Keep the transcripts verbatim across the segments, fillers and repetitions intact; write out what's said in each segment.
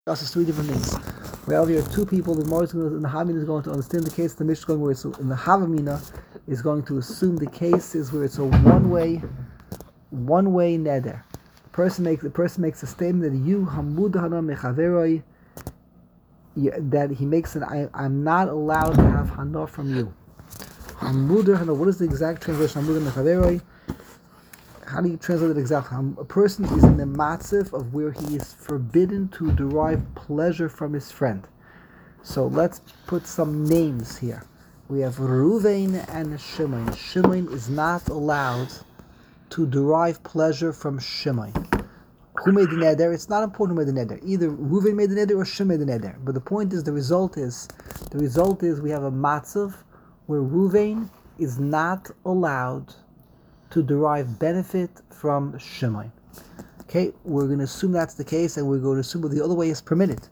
Us three different things. Well, here are two people. The Gemara in the Havamina is going to understand the case. The Mishnah going where it's in the Havamina is going to assume the case is where it's a one-way, one-way neder. The person makes the person makes a statement that you hamud hana mechaveroi, that he makes an I, I'm not allowed to have hana from you. Hamud hana. What is the exact translation? Hamud mechaveroi. How do you translate it exactly? A person is in the matziv of where he is forbidden to derive pleasure from his friend. So let's put some names here. We have Ruvain and Shimon. Shimon is not allowed to derive pleasure from Shimon. Who made the neder? It's not important who made the neder. Either Ruvain made the neder or Shimon made the neder. But the point is, the result is, the result is we have a matziv where Ruvain is not allowed to derive benefit from Shimon. Okay, we're going to assume that's the case, and we're going to assume that the other way is permitted.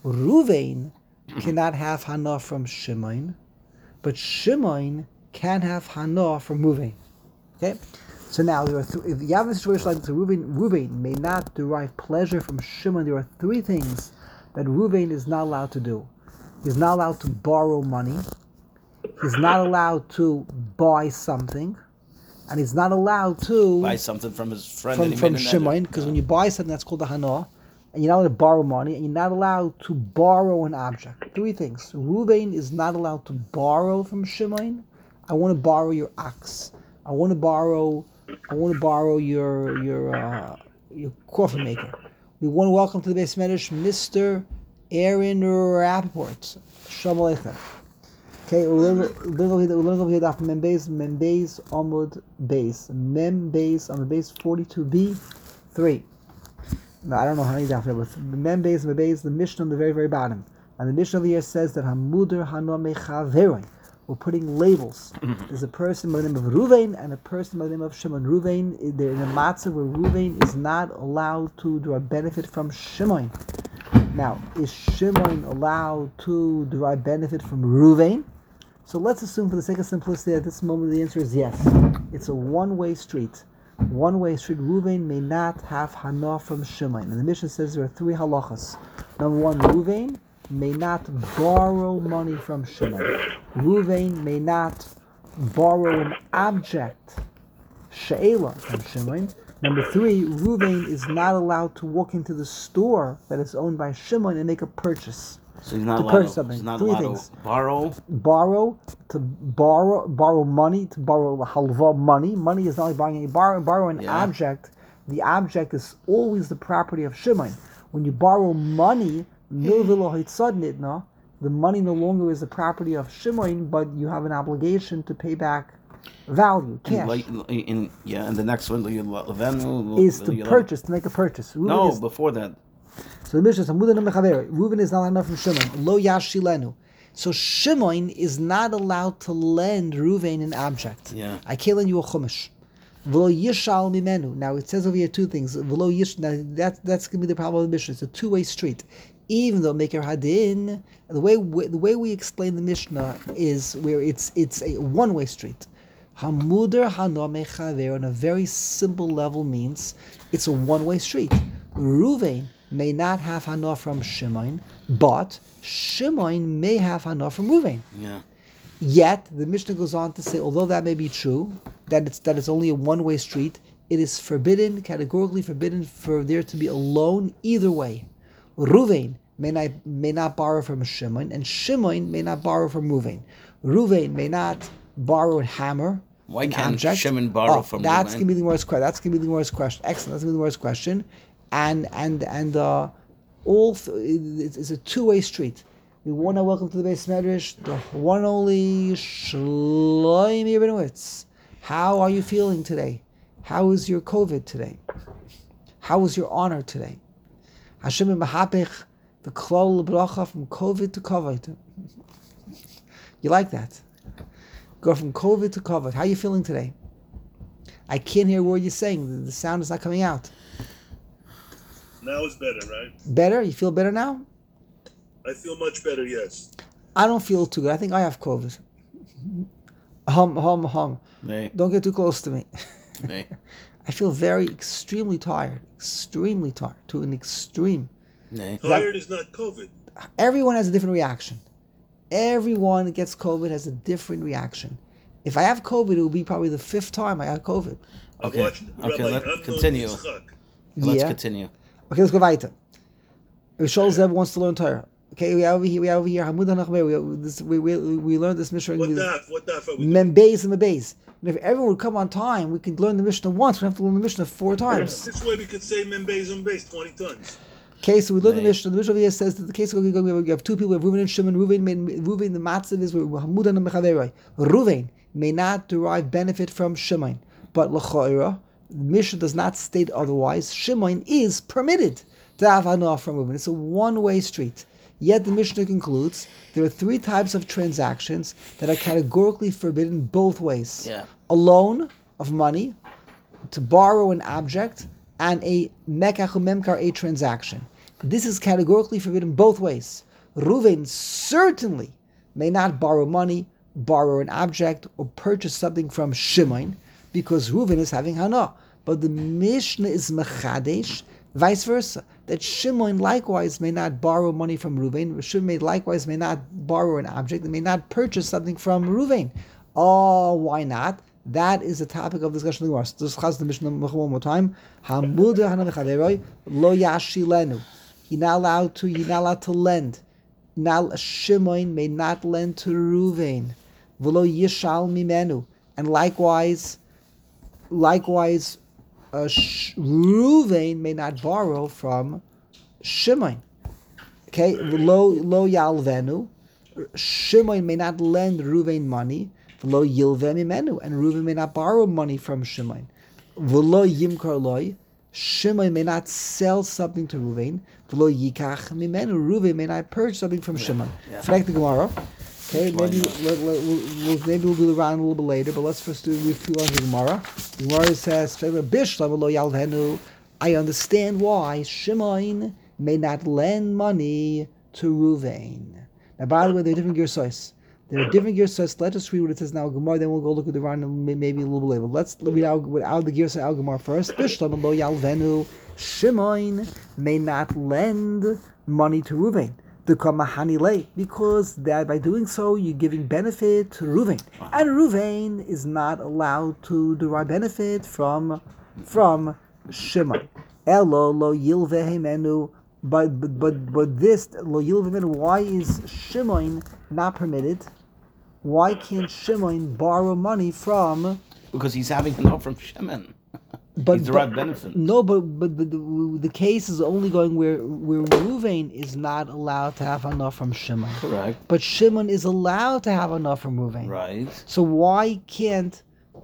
Ruvain cannot have hana from Shimon, but Shimon can have hana from Ruvain. Okay, so now there are th- if you have a situation like this, Ruvain, Ruvain may not derive pleasure from Shimon. There are three things that Ruvain is not allowed to do. He's not allowed to borrow money. He's not allowed to buy something. And he's not allowed to buy something from his friend from, that he from made an Shimon, because when you buy something that's called a hana, and you're not allowed to borrow money, and you're not allowed to borrow an object. Three things. Ruvain is not allowed to borrow from Shimon. I want to borrow your ox. I want to borrow. I want to borrow your your uh, your coffee maker. We want to welcome to the base Medrash, Mister Aaron Rappaport. Shalom Aleichem. Okay, we're going to go here daf mem beis mem beis amud beis mem beis amud beis forty-two b three. No, I don't know how many daf there, but mem beis mem beis the Mishnah on the very very bottom, and the Mishnah over here says that hamuder hana mechaveroi. We're putting labels. There's a person by the name of Ruvain and a person by the name of Shimon. Ruvain, they're in a matzah where Ruvain is not allowed to derive benefit from Shimon. Now, is Shimon allowed to derive benefit from Ruvain? So let's assume for the sake of simplicity at this moment the answer is yes. It's a one-way street. One-way street. Ruvain may not have hana from Shimon. And the Mishnah says there are three halachas. Number one, Ruvain may not borrow money from Shimon. Ruvain may not borrow an object, she'ela, from Shimon. Number three, Ruvain is not allowed to walk into the store that is owned by Shimon and make a purchase. So he's not to allowed purchase to, something. he's not Three allowed things. to borrow. Borrow, to borrow, borrow money, to borrow halva money. Money is not like buying any borrow, borrow an Yeah. object. The object is always the property of Shimon. When you borrow money, the money no longer is the property of Shimon, but you have an obligation to pay back value, cash. In, in, yeah, and the next one is to purchase, to make a purchase. Reuven No, is, before that. So the Mishnah says, Reuven is not enough from Shimon. Lo yashilenu. So Shimon is not allowed to lend Reuven an object. Yeah. I can't lend you a chumash. V'lo yishal mimenu. Now it says over here two things. V'lo yish. Now that that's going to be the problem of the Mishnah. It's a two-way street. Even though Meker Hadin, the way we, the way we explain the Mishnah is where it's it's a one-way street. Hamuder hana mechaver on a very simple level means it's a one-way street. Reuven may not have hana from Shimon, but Shimon may have hana from Reuven. Yeah. Yet the Mishnah goes on to say, although that may be true, that it's that it's only a one-way street, it is forbidden, categorically forbidden, for there to be a loan either way. Reuven may not may not borrow from Shimon, and Shimon may not borrow from Reuven. Reuven may not borrow a hammer. Why can't Shimon borrow oh, from That's Reuven? gonna be the Gemara's question. That's gonna be the Gemara's question. Excellent. That's gonna be the Gemara's question. And and and uh, all th- it's a two-way street. We want to welcome to the base Medrash the one and only Shlomi Rabinowitz. How are you feeling today? How is your COVID today? How was your honor today? Hashem mahapich the klal bracha from COVID to kavod. You like that? Go from COVID to kavod. How are you feeling today? I can't hear what you're saying. The sound is not coming out. Now it's better, right? Better? You feel better now? I feel much better, yes. I don't feel too good. I think I have COVID. Hum, hum, hum. Hey. Don't get too close to me. Hey. I feel very, extremely tired. Extremely tired. To an extreme. Nee. Tired is not COVID. Everyone has a different reaction. Everyone that gets COVID has a different reaction. If I have COVID, it will be probably the fifth time I had COVID. I Okay. watched Okay, Rabbi let- Amnon continue. Yitzchak. Let's Yeah. continue. Okay, let's go weiter. Rishol Zeb wants to learn Torah. Okay, we have over here, we have over here, Hamud HaNachmer, we, this, we, we, we learned this Mishnah. What in daf? What daf are we doing? Membeis and Membeis. And if everyone would come on time, we could learn the Mishnah once. We don't have to learn the Mishnah four times. This way we could say Membeis and Beis twenty times. Okay, so we learn the Right. Mishnah. The Mishnah over here says that the case of we have two people, we have Reuven and Shimon. Reuven, may, Reuven the matzav is where Hamud and Mechaveroi. Reuven may not derive benefit from Shimon, but l'cha'ira, the Mishnah does not state otherwise. Shimon is permitted to have hanah from Reuven. It's a one-way street. Yet the Mishnah concludes there are three types of transactions that are categorically forbidden both ways. Yeah. A loan of money, to borrow an object, and a mekach or memkar, a transaction. This is categorically forbidden both ways. Reuven certainly may not borrow money, borrow an object, or purchase something from Shimon, because Reuven is having hana. But the Mishnah is mechadesh, vice versa, that Shimon likewise may not borrow money from Reuven. Shimon may likewise may not borrow an object, and may not purchase something from Reuven. Oh, why not? That is the topic of discussion in the Gemara. So discuss the Mishnah one more time. Hamud hana v'chaveroi lo yashilenu. You're not allowed to. You're not allowed to lend. Now Shimon may not lend to Reuven. V'lo yishal mimenu. And likewise, likewise, uh, Sh- Reuven may not borrow from Shimon. Okay, lo lo yalvenu. Shimon may not lend Reuven money. V'lo yilveh mimenu, and Reuven may not borrow money from Shimon. V'lo yimkar loy. Shimon may not sell something to Reuven. V'lo yikach mimenu. Reuven may not purchase something from Shimon. Yeah. Fleck the Gemara. Okay, Which one? maybe let, let, we'll, we'll- maybe we'll do the round a little bit later, but let's first do read through on the Gemara. The Gemara says, "Bishlam lo yalvenu." I understand why Shimon may not lend money to Reuven. Now, by the way, there are different gearsois. There are different gearsois. Let us read what it says now. Gemara, then we'll go look at the round and may- maybe a little bit later. Let's read out without the gearsoi al Gemara first. Bishlam lo yalvenu. Shimon may not lend money to Reuven. The Kamahani because that by doing so you're giving benefit to Reuven, and Reuven is not allowed to derive benefit from from Shimon. Elo lo yilvehemenu, but but but but this lo yilvehemenu. Why is Shimon not permitted? Why can't Shimon borrow money from? Because he's having enough from Shimon. But, He's derived but- benefit. No, but but, but the, the case is only going where where Reuven is not allowed to have enough from Shimon. Correct. But Shimon is allowed to have enough from Reuven. Right. So why can't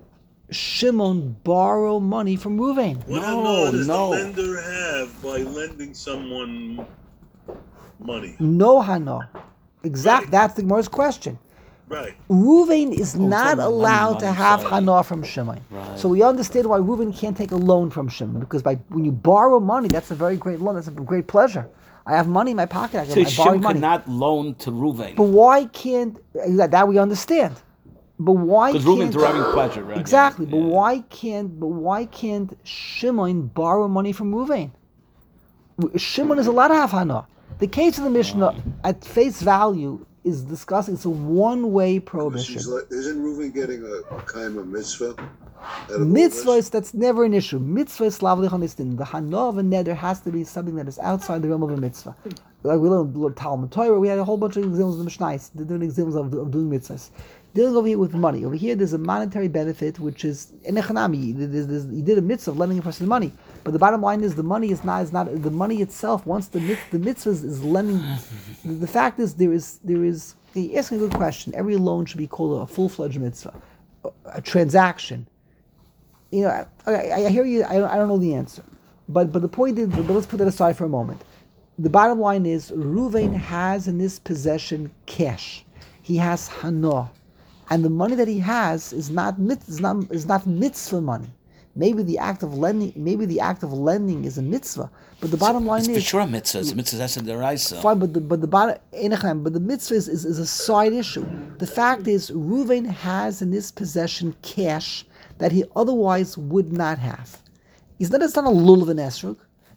Shimon borrow money from Reuven? What No, hana does no. the lender have by lending someone money? No hana. Exact. Right. That's the Gemara's question. Right. Reuven is Oh, not it's on the allowed money, to money have side. hana from Shimon. Right. So we understand why Reuven can't take a loan from Shimon, because by when you borrow money, that's a very great loan. That's a great pleasure. I have money in my pocket. I, So I borrow Shimon money. cannot loan to Reuven. But why can't that, that we understand? But why Because can't Reuven's deriving pleasure, right? exactly? Yeah. But why can't? But why can't Shimon borrow money from Reuven? Shimon is allowed to have hana. The case of the Mishnah at face value is discussing. It's a one-way prohibition. She's like, isn't Reuven getting a kaima mitzvah? out of all this? Mitzvahs, that's never an issue. Mitzvahs, lavlichanistin. The hana of a neder has to be something that is outside the realm of a mitzvah. Like we learned Talmud Torah, we had a whole bunch of examples in the Mishnayos, different examples of, of doing mitzvahs. Dealing over here with money. Over here, there's a monetary benefit, which is in echanami. There's- there's- You did a mitzvah of lending a person money, but the bottom line is the money is not is not the money itself. Once the mit, the mitzvah is, is lending, the, the fact is there is there is. You're asking a good question. Every loan should be called a full-fledged mitzvah, a, a transaction. You know, I, I, I hear you. I don't, I don't know the answer, but but the point is, but let's put that aside for a moment. The bottom line is, Reuven has in his possession cash. He has hana, and the money that he has is not mit, is not is not mitzvah money. Maybe the act of lending, maybe the act of lending is a mitzvah, but the bottom line It's is for sure a mitzvah. It's a mitzvah that's in the Raisa. fine. But the but the bottom, but the mitzvah is, is, is a side issue. The fact is, Reuven has in his possession cash that he otherwise would not have. He's not, it's not a lulav and esrog.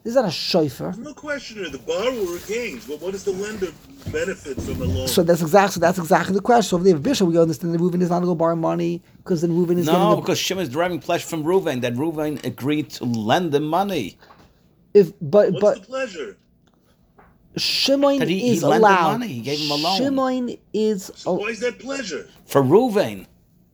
This is not a shofar. There's no question here. The borrower gains, but what does the lender benefit from the loan? So that's exactly so that's exactly the question. So if they have Bishul, we understand that Reuven is not going to borrow money because then Reuven is No, getting. because Shimon is deriving pleasure from Reuven. That Reuven agreed to lend him money. A, if but What's but the pleasure? Shimon That he- he is lent him allowed. money. He gave him a loan. Shimon is So oh, why is that pleasure? For Reuven.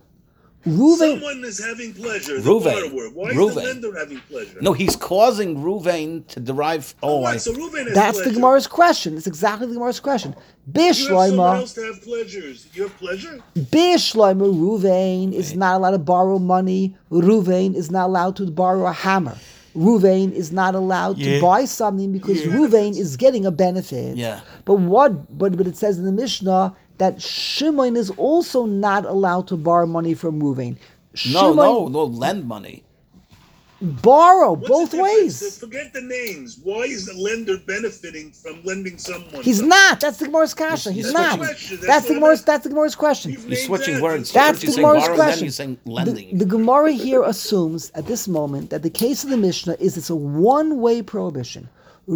Reuven. Someone is having pleasure. The Reuven. borrower. Why Reuven. is the lender having pleasure? No, he's causing Reuven to derive. Oh, Right, I, so Reuven has That's pleasure. the Gemara's question. It's exactly the Gemara's question. You have someone Bishloima, else to have pleasures. You have pleasure? Bishloima, Reuven is not allowed to borrow money. Reuven is not allowed to borrow a hammer. Reuven is not allowed Yeah. to buy something because Yeah. Reuven is getting a benefit. Yeah. But what? But but it says in the Mishnah that Shimon is also not allowed to borrow money from Reuven. no, Shimon no, no, lend money. borrow What's both the difference? ways. Forget the names. Why is the lender benefiting from lending someone? He's something? not. That's the Gemara's kasha. He's That's not. what you- That's, that's the what Gemara's. I'm- That's the Gemara's question. You've You're named switching that. words. That's First the you say Gemara's borrow, then question. you're saying The, lending. the Gemara here assumes at this moment that the case of the Mishnah is it's a one-way prohibition.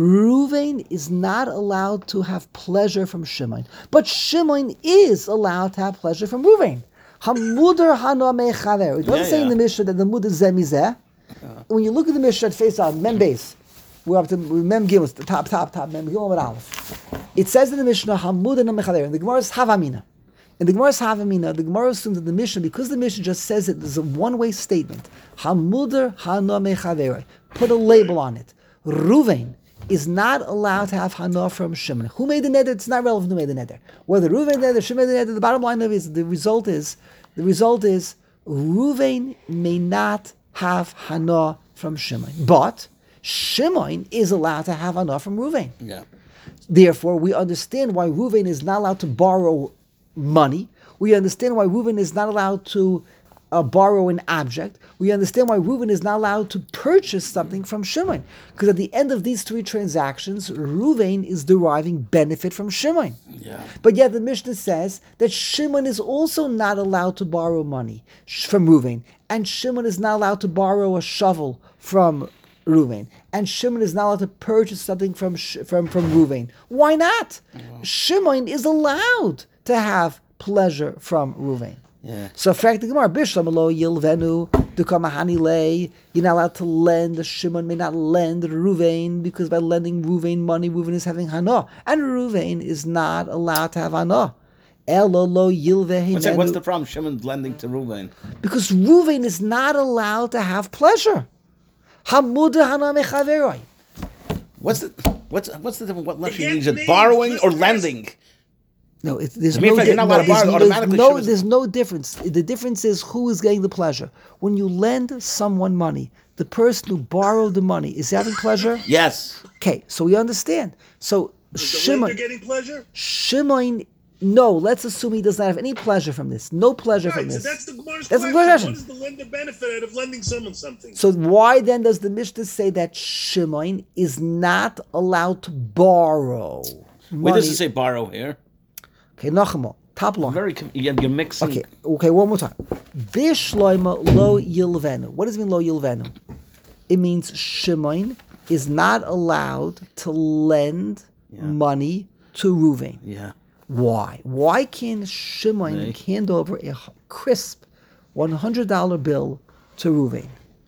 Reuven is not allowed to have pleasure from Shimon, but Shimon is allowed to have pleasure from Reuven. Hamudar hana mechaver. It doesn't Yeah, say in yeah. the Mishnah that the mud is zemizeh. When you look at the Mishnah at face on mem base, we're up to mem gimel, the top, top, top mem gimel with aleph. It says in the Mishnah hamudar hana mechaver, and the Gemara is havamina. In the Gemara's Havamina, the Gemara assumes that the Mishnah, because the Mishnah just says it, there's a one-way statement. Hamudar hana mechaver. Put a label on it. Reuven is not allowed to have hana from Shimon. Who made the neder? It's not relevant who made the neder. Whether Reuven neder, Shimon made the neder, the bottom line of it is the result is the result is Reuven may not have hana from Shimon, but Shimon is allowed to have hana from Reuven. Yeah. Therefore, we understand why Reuven is not allowed to borrow money. We understand why Reuven is not allowed to uh, borrow an object. We understand why Reuven is not allowed to purchase something from Shimon. Because at the end of these three transactions, Reuven is deriving benefit from Shimon. Yeah. But yet the Mishnah says that Shimon is also not allowed to borrow money sh- from Reuven. And Shimon is not allowed to borrow a shovel from Reuven. And Shimon is not allowed to purchase something from Sh- from, from Reuven. Why not? Shimon is allowed to have pleasure from Reuven. Yeah. So, fact the Gemara, Bishlam lo yilvenu dukamahani lei. You're not allowed to lend. The Shimon may not lend Reuven because by lending Reuven money, Reuven is having hana, and Reuven is not allowed to have hana. Elo lo yilvehimenu. What's, that, what's the problem? Shimon's lending to Reuven. Because Reuven is not allowed to have pleasure. Hamuda hana mechaveroi. What's the what's what's the difference? What less Again, is it names, borrowing or listen, lending? No, it's, there's I mean, no, if you're not allowed to there's, borrow, there's automatically no, Shimon's- there's no difference. The difference is who is getting the pleasure. When you lend someone money, the person who borrowed the money is having pleasure. Yes. Okay, so we understand. So Is the Shimon, lender getting pleasure? Shimon, no. Let's assume he does not have any pleasure from this. No pleasure Right, from so this. that's the Gemara's That's the question. question. What does the lender benefit out of lending someone something? So why then does the Mishnah say that Shimon is not allowed to borrow Where money? does it say borrow here? Okay, Nachama, top line. Very. com- You're you're mixing. Okay, okay, one more time. Bishloima lo yilvenu. What does it mean lo yilvenu? It means Shimon is not allowed to lend Yeah. money to Reuven. Yeah. Why? Why can Shimon Right. hand over a h- crisp one hundred dollar bill to Reuven?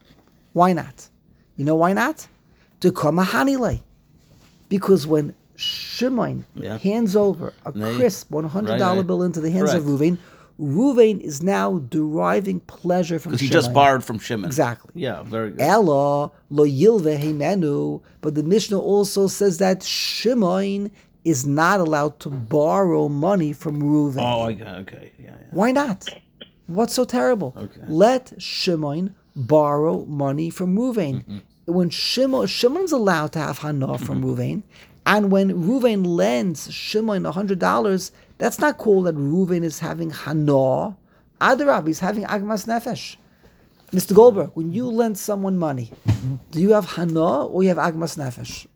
Why not? You know why not? To come a hanile. Because when Shimon Yeah. hands over a Right. crisp one hundred dollar Right, right. bill into the hands of Correct. Reuven, Reuven is now deriving pleasure from Because he Shimon. just borrowed from Shimon. Exactly. Yeah. Very good. Ella lo yilve heimenu, but the Mishnah also says that Shimon is not allowed to borrow money from Reuven. Oh, I got okay. Yeah. yeah. Why not? What's so terrible? Okay. Let Shimon borrow money from Reuven. Mm-hmm. When Shimon, Shimon's allowed to have hana from Reuven, and when Reuven lends Shimon a hundred dollars, that's not called that Reuven is having hana. Adarab, he's having agmas nefesh. Mister Goldberg, when you lend someone money, do you have hana or you have agmas nefesh?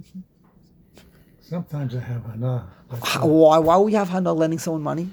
Sometimes I have hana. but, H- uh, Why? Why would you have hana lending someone money?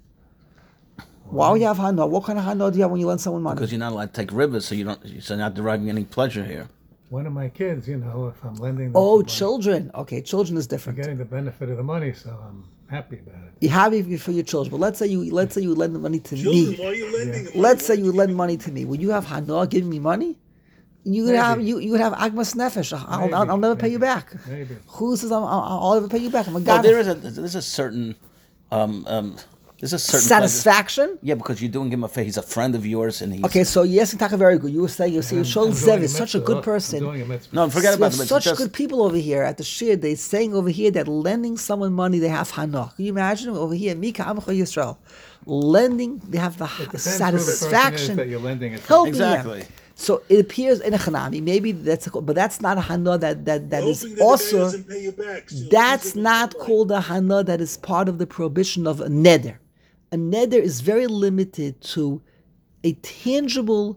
Why would you have hana? What kind of hana do you have when you lend someone money? Because you're not allowed to take rivers, so you don't. So you're not deriving any pleasure here. one of my kids, you know, if I'm lending them Oh, some money, children. Okay, children is they're different. getting the benefit of the money, so I'm happy about it. You're happy for your children, but let's say you let's say you lend the money to Children, me. why are you lending them? Let's say Why you don't lend give money them- to me. Would you have hana giving me money? You would Maybe. have you you would have agmas nefesh. I'll, I'll, Maybe, I'll never pay you maybe, back. maybe. Who says I'm, I'll, I'll never pay you back? I'm a No, god. there is a there's a certain um um there's a certain Satisfaction. pleasure. Yeah, because you're doing him a favor. He's a friend of yours, and he's Okay, so yes, Taka, very good. You were saying you see, I'm- Shol I'm Zev doing is a such a mitzvah. good Look, person. I'm doing a mitzvah. no. Forget We about have it. such Just, good people over here at the shir. They're saying over here that lending someone money, they have hana. Can you imagine over here, Mika Amcha Yisrael, lending, they have the It depends who the person is satisfaction, that you're lending it to. helping Exactly. them. So it appears in a chanami. Maybe that's, a, but that's not a hana that that that Hoping is that the guy also. doesn't pay you back. So That's he's a- not called a hana that is part of the prohibition of a neder. A neder is very limited to a tangible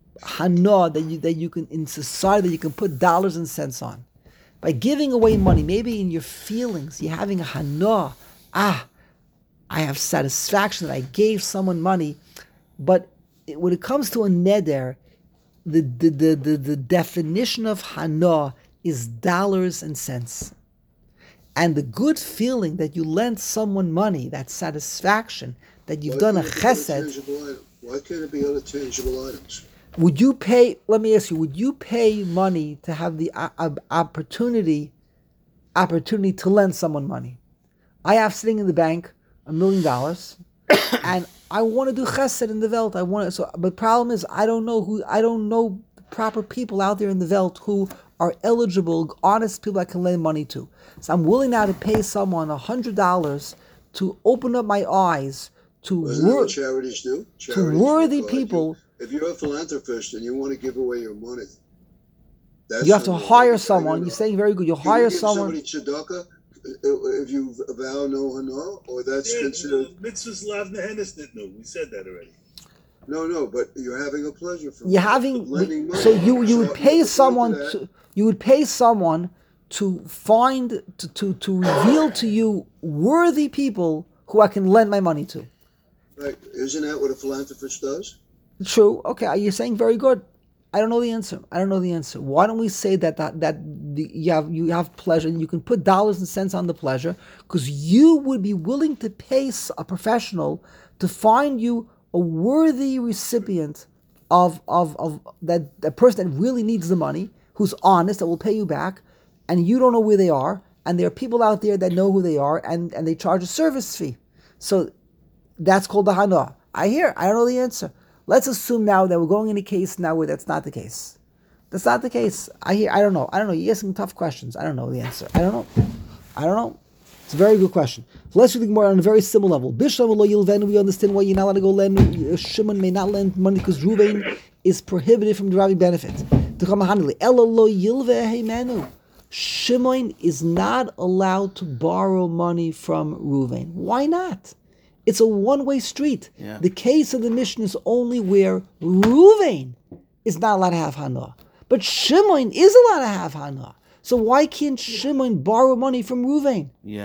hana that you that you can in society that you can put dollars and cents on. By giving away money, maybe in your feelings, you're having a hana. Ah, I have satisfaction that I gave someone money. But it, when it comes to a neder, the the, the, the, the definition of hana is dollars and cents. And the good feeling that you lent someone money, that satisfaction that you've Why done a can't it be other chesed, tangible item? Why can't it be other tangible items? would you pay, let me ask you, would you pay money to have the uh, uh, opportunity opportunity to lend someone money? I have sitting in the bank a million dollars and I want to do chesed in the Welt. I want to, so, but the problem is I don't know who, I don't know the proper people out there in the Welt who are eligible, honest people I can lend money to. So I'm willing now to pay someone a hundred dollars to open up my eyes to Isn't that wor- what charities do? Charities worthy require you- people. If you're a philanthropist and you want to give away your money, that's You have to not- hire I someone. don't You're know. saying very good. You'll Can you hire give someone. somebody tzedakah uh, if you vow no hana, or that's Yeah, considered? mitzvahs lav nehenes nitnu. We said that already. No, no, but you're having a pleasure from You're it. having lending money. so you you would So pay according to someone that, to you would pay someone to find to, to to reveal to you worthy people who I can lend my money to. Right? Isn't that what a philanthropist does? True. Okay. You're saying very good. I don't know the answer. I don't know the answer. Why don't we say that that, that the, you have you have pleasure and you can put dollars and cents on the pleasure because you would be willing to pay s- a professional to find you a worthy recipient of of of that the person that really needs the money, who's honest, that will pay you back, and you don't know where they are, and there are people out there that know who they are, and and they charge a service fee. So that's called the hana. I hear. I don't know the answer. Let's assume now that we're going in a case now where that's not the case. That's not the case. I hear. I don't know. I don't know. You're asking tough questions. I don't know the answer. I don't know. I don't know. It's a very good question. So let's read more on a very similar level. Bishlam lo yilven. We understand why you're not allowed to go lend. Shimon may not lend money because Ruvain is prohibited from deriving benefit. To come hanili. Elo lo yilve heimenu. Shimon is not allowed to borrow money from Ruvain. Why not? It's a one-way street. Yeah. The case of the mission is only where Ruvain is not allowed to have hana. But Shimon is allowed to have hana. So why can't Shimon borrow money from Ruvain? Yeah.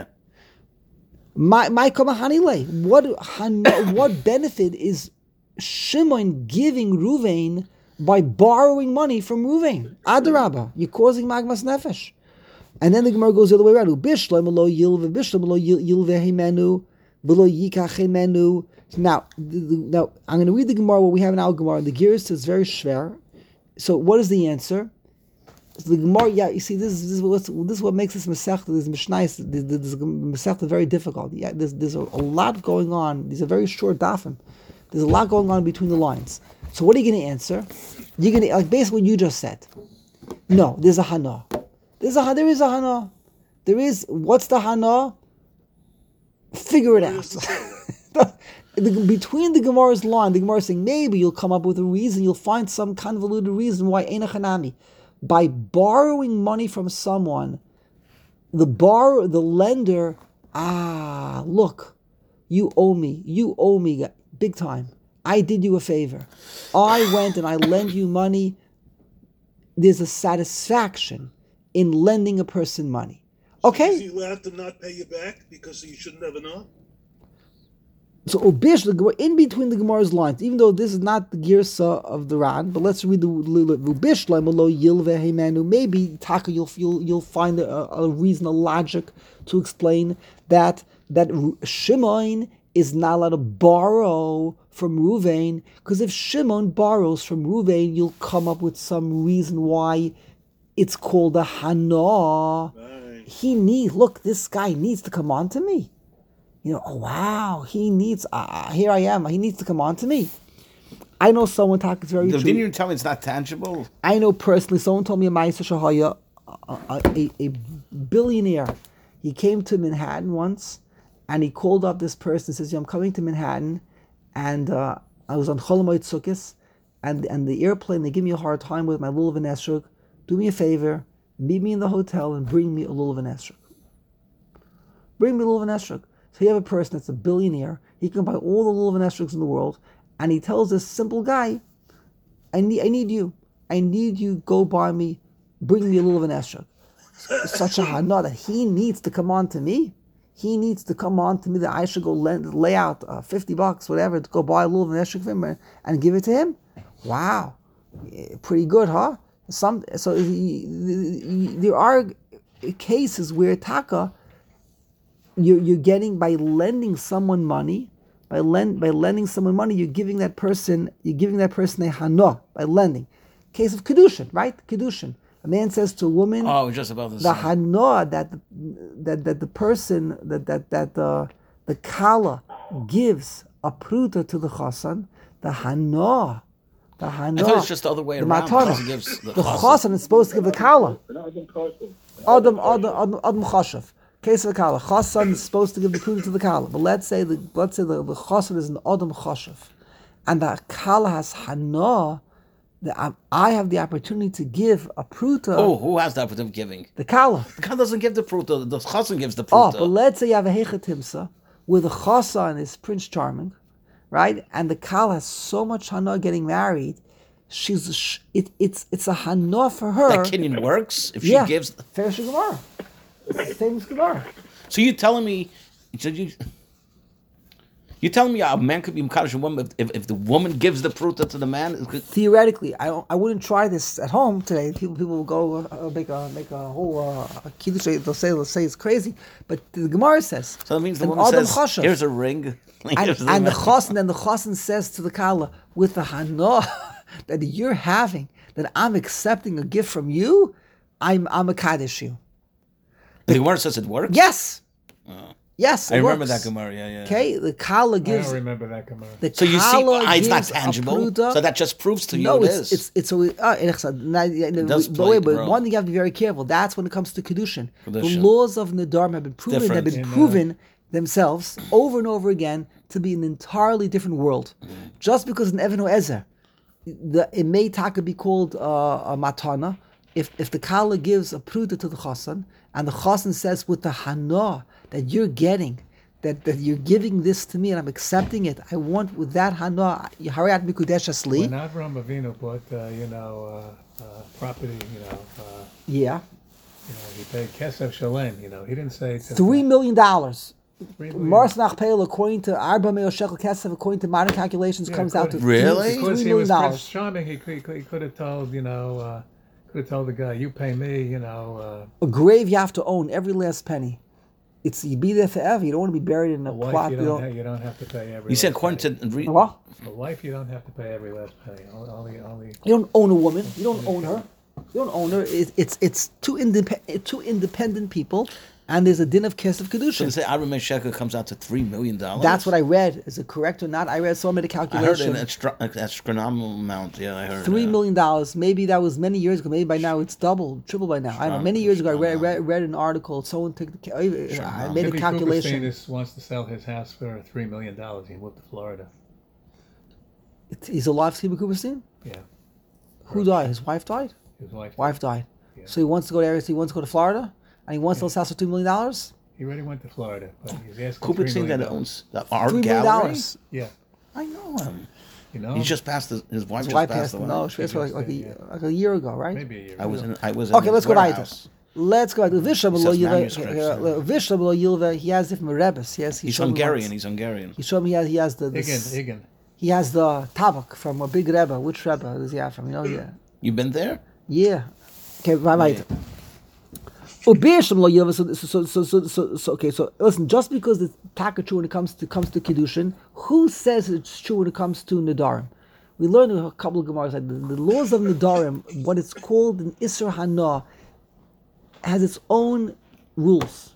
My my kamahanile. What hana, what benefit is Shimon giving Ruvain by borrowing money from Ruvain? Adarabba, you're causing magmas nefesh. And then the Gemara goes the other way around. Bishlam lo yilve, bishlam lo yilve himenu, below yikach himenu. Now, the, the, now I'm going to read the Gemara. What we have in our Gemara. The Gears is very schwer. So, what is the answer? So the Gemara, yeah, you see, this is this is what this is what makes this Masechta, this Mishnais, this, this Masechta very difficult. Yeah, there's there's a, a lot going on. These are very short dafim. There's a lot going on between the lines. So, what are you going to answer? You're going to like basically what you just said. No, there's a hana. There's a there is a hana. There is what's the hana? Figure it Why out. does it say that? The- between the Gemara's line, the Gemara is saying maybe you'll come up with a reason, you'll find some convoluted reason why Eina Chanami. By borrowing money from someone, the borrower, the lender, ah, look, you owe me, you owe me big time. I did you a favor. I went and I lent you money. There's a satisfaction in lending a person money. Is Okay? he allowed to not pay you back because you shouldn't have enough? So Ubish, the Gemara, in between the Gemara's lines, even though this is not the Girsa of the Ran, but let's read the Ubish Lemalo Yilve Heimanu. Maybe Taka, you'll you'll you'll find a, a reason, a logic to explain that that Shimon is not allowed to borrow from Ruvain, because if Shimon borrows from Ruvain, you'll come up with some reason why it's called a Hana. Right. He needs, look, this guy needs to come on to me. You know, oh wow, he needs, uh, here I am, he needs to come on to me. I know someone talk, it's very Didn't true. you tell me it's not tangible? I know personally, someone told me a Ma'aser Shahaya, a, a, a billionaire. He came to Manhattan once, and he called up this person and says, yeah, I'm coming to Manhattan, and uh, I was on Cholamoid Sukkis, and, and the airplane, they give me a hard time with my lulav and esrog. Do me a favor, meet me in the hotel and bring me a lulav and esrog. Bring me a lulav and esrog. So you have a person that's a billionaire, he can buy all the lulav and esrogs in the world, and he tells this simple guy, I need, I need you. I need you, go buy me, bring me a lulav and esrog. Such a hana that he needs to come on to me. He needs to come on to me that I should go lend, lay out uh, fifty bucks, whatever, to go buy a lulav and esrog for him and give it to him. Wow. Pretty good, huh? Some so there are cases where taka you're you're getting by lending someone money, by lend by lending someone money, you're giving that person you're giving that person a hana by lending. Case of kedushin, right? Kedushin. A man says to a woman, Oh, just about the the same. hana that the, that that the person that that that uh, the kala gives a pruta to the chasan, the hana. The hana, I thought it's just the other way the around. matana. Chassan gives the The chassan. chasan is supposed to give the kala. Adam, Adam, Adam, Adam chashav. Case of the kala. Chasan is supposed to give the pruta to the kala. But let's say the let's say the, the chasan is an Adam chashav, and the kala has hana. The, um, I have the opportunity to give a pruta. Oh, who has the opportunity of giving? The kala. The God doesn't give the pruta. The chassan gives the Oh, pruta. but let's say you have a hechatimsa where the chasan is Prince Charming, right? And the kala has so much hana getting married. She's a sh- it, it's it's a hana for her. that Kenyan works if she yeah, gives. fair Gemara. Famous Gemara. So you telling me? So you. You telling me a man could be mekadosh a woman if, if, if the woman gives the pruta to the man? It could- Theoretically, I don't, I wouldn't try this at home today. People people will go uh, make a make a whole uh, kiddush. They'll say they'll say it's crazy, but the Gemara says. So that means the an woman Adam says, chashav. "Here's a ring." and, Here's the and the man. chassan, then the chassan says to the kala with the hana that you're having, that I'm accepting a gift from you, I'm I'm a kaddish you. The Gemara says it works. Yes, yes. I it remember works. that Gemara. Yeah, yeah. Okay, the kala I gives don't remember that Gemara. the So you see, kala ah, it's not gives a tangible. pruta. So that just proves to you No, it it's, is. it's it's a uh, it does but play wait, the but role. one thing you have to be very careful. That's when it comes to kedushin. The Kedushin. laws of nedarim have been proven have Different. been In, uh, proven themselves over and over again to be an entirely different world. Mm. Just because in Evan Ezer, the it may taka be called uh, a matana. If if the kala gives a pruta to the chasan and the chasan says with the hana that you're getting. That, that you're giving this to me and I'm accepting it. I want with that hana harayat mikudesh asli. When Avraham Avinu bought, uh, you know, uh, uh, property, you know, uh, Yeah, you know, he paid kesef shalem. You know, he didn't say to three million dollars. three million. Marsnach Pale, according to Arba Me'o Shekel Kesef, according to modern calculations, Yeah, comes out to according- Really? three Because he million was Prince dollars. Charming, he could, he could, he could have told, you know, uh, could have told the guy, you pay me, you know, uh, A grave you have to own every last penny. It's you be there forever. You don't want to be buried in a a wife plot. you You don't, don't. ha- you don't have to pay every. You said last according penny. to re- What? A wife you don't have to pay every last penny. Only, only, only You don't own a woman. You don't own her. You don't own her. It, it's it's two independent two independent people, and there's a din of kesef So kedushin. they say Abraham Shekel comes out to three million dollars. That's what I read. Is it correct or not? I read so many I heard calculations. an astro- an astronomical amount. Yeah, I heard Three that. million dollars. Maybe that was many years ago. Maybe by now it's double, triple by now. I don't know. Many years ago, I read, read, read an article. Someone took the. ca- I made a Timmy calculation. Krugerstein wants to sell his house for three million dollars. He moved to Florida. He's alive, Steve Cooperstein? Yeah, Who died? His wife died? his wife. Wife died. Yeah. So he wants to go to Arizona. He wants to go to Florida, and he wants to sell his house for two million dollars. He already went to Florida, but he's asking Cooper three Ting million that dollars. owns the art Three million gallery. dollars. Yeah, I know him. you know. He just passed. His, his wife His just wife passed passed. away. No, she passed She like, just like, a, did, yeah. like a year ago, right? maybe a year. I was ago. in. I was. In Okay, his let's go to warehouse. Let's go back to Vishlam He lo says Yilva. manuscripts, yeah. Vishlam lo Yilva. He has different rebels. He has. He He's showed me Hungarian. once. He's Hungarian. He showed me. He has, he has the. the Igen, s- Igen. He has the tabak from a big rebbe. Which rebbe does he have from? You know, yeah, You been there? yeah. Okay, right, right. Ubishlam lo Yilva. So, so, so, so, so, so, okay. So, listen. Just because it's taka true when it comes to comes to kiddushin, who says it's true when it comes to nedarim? We learned a couple of gemaras like the, the laws of nedarim. What it's called in Isser Hana has its own rules.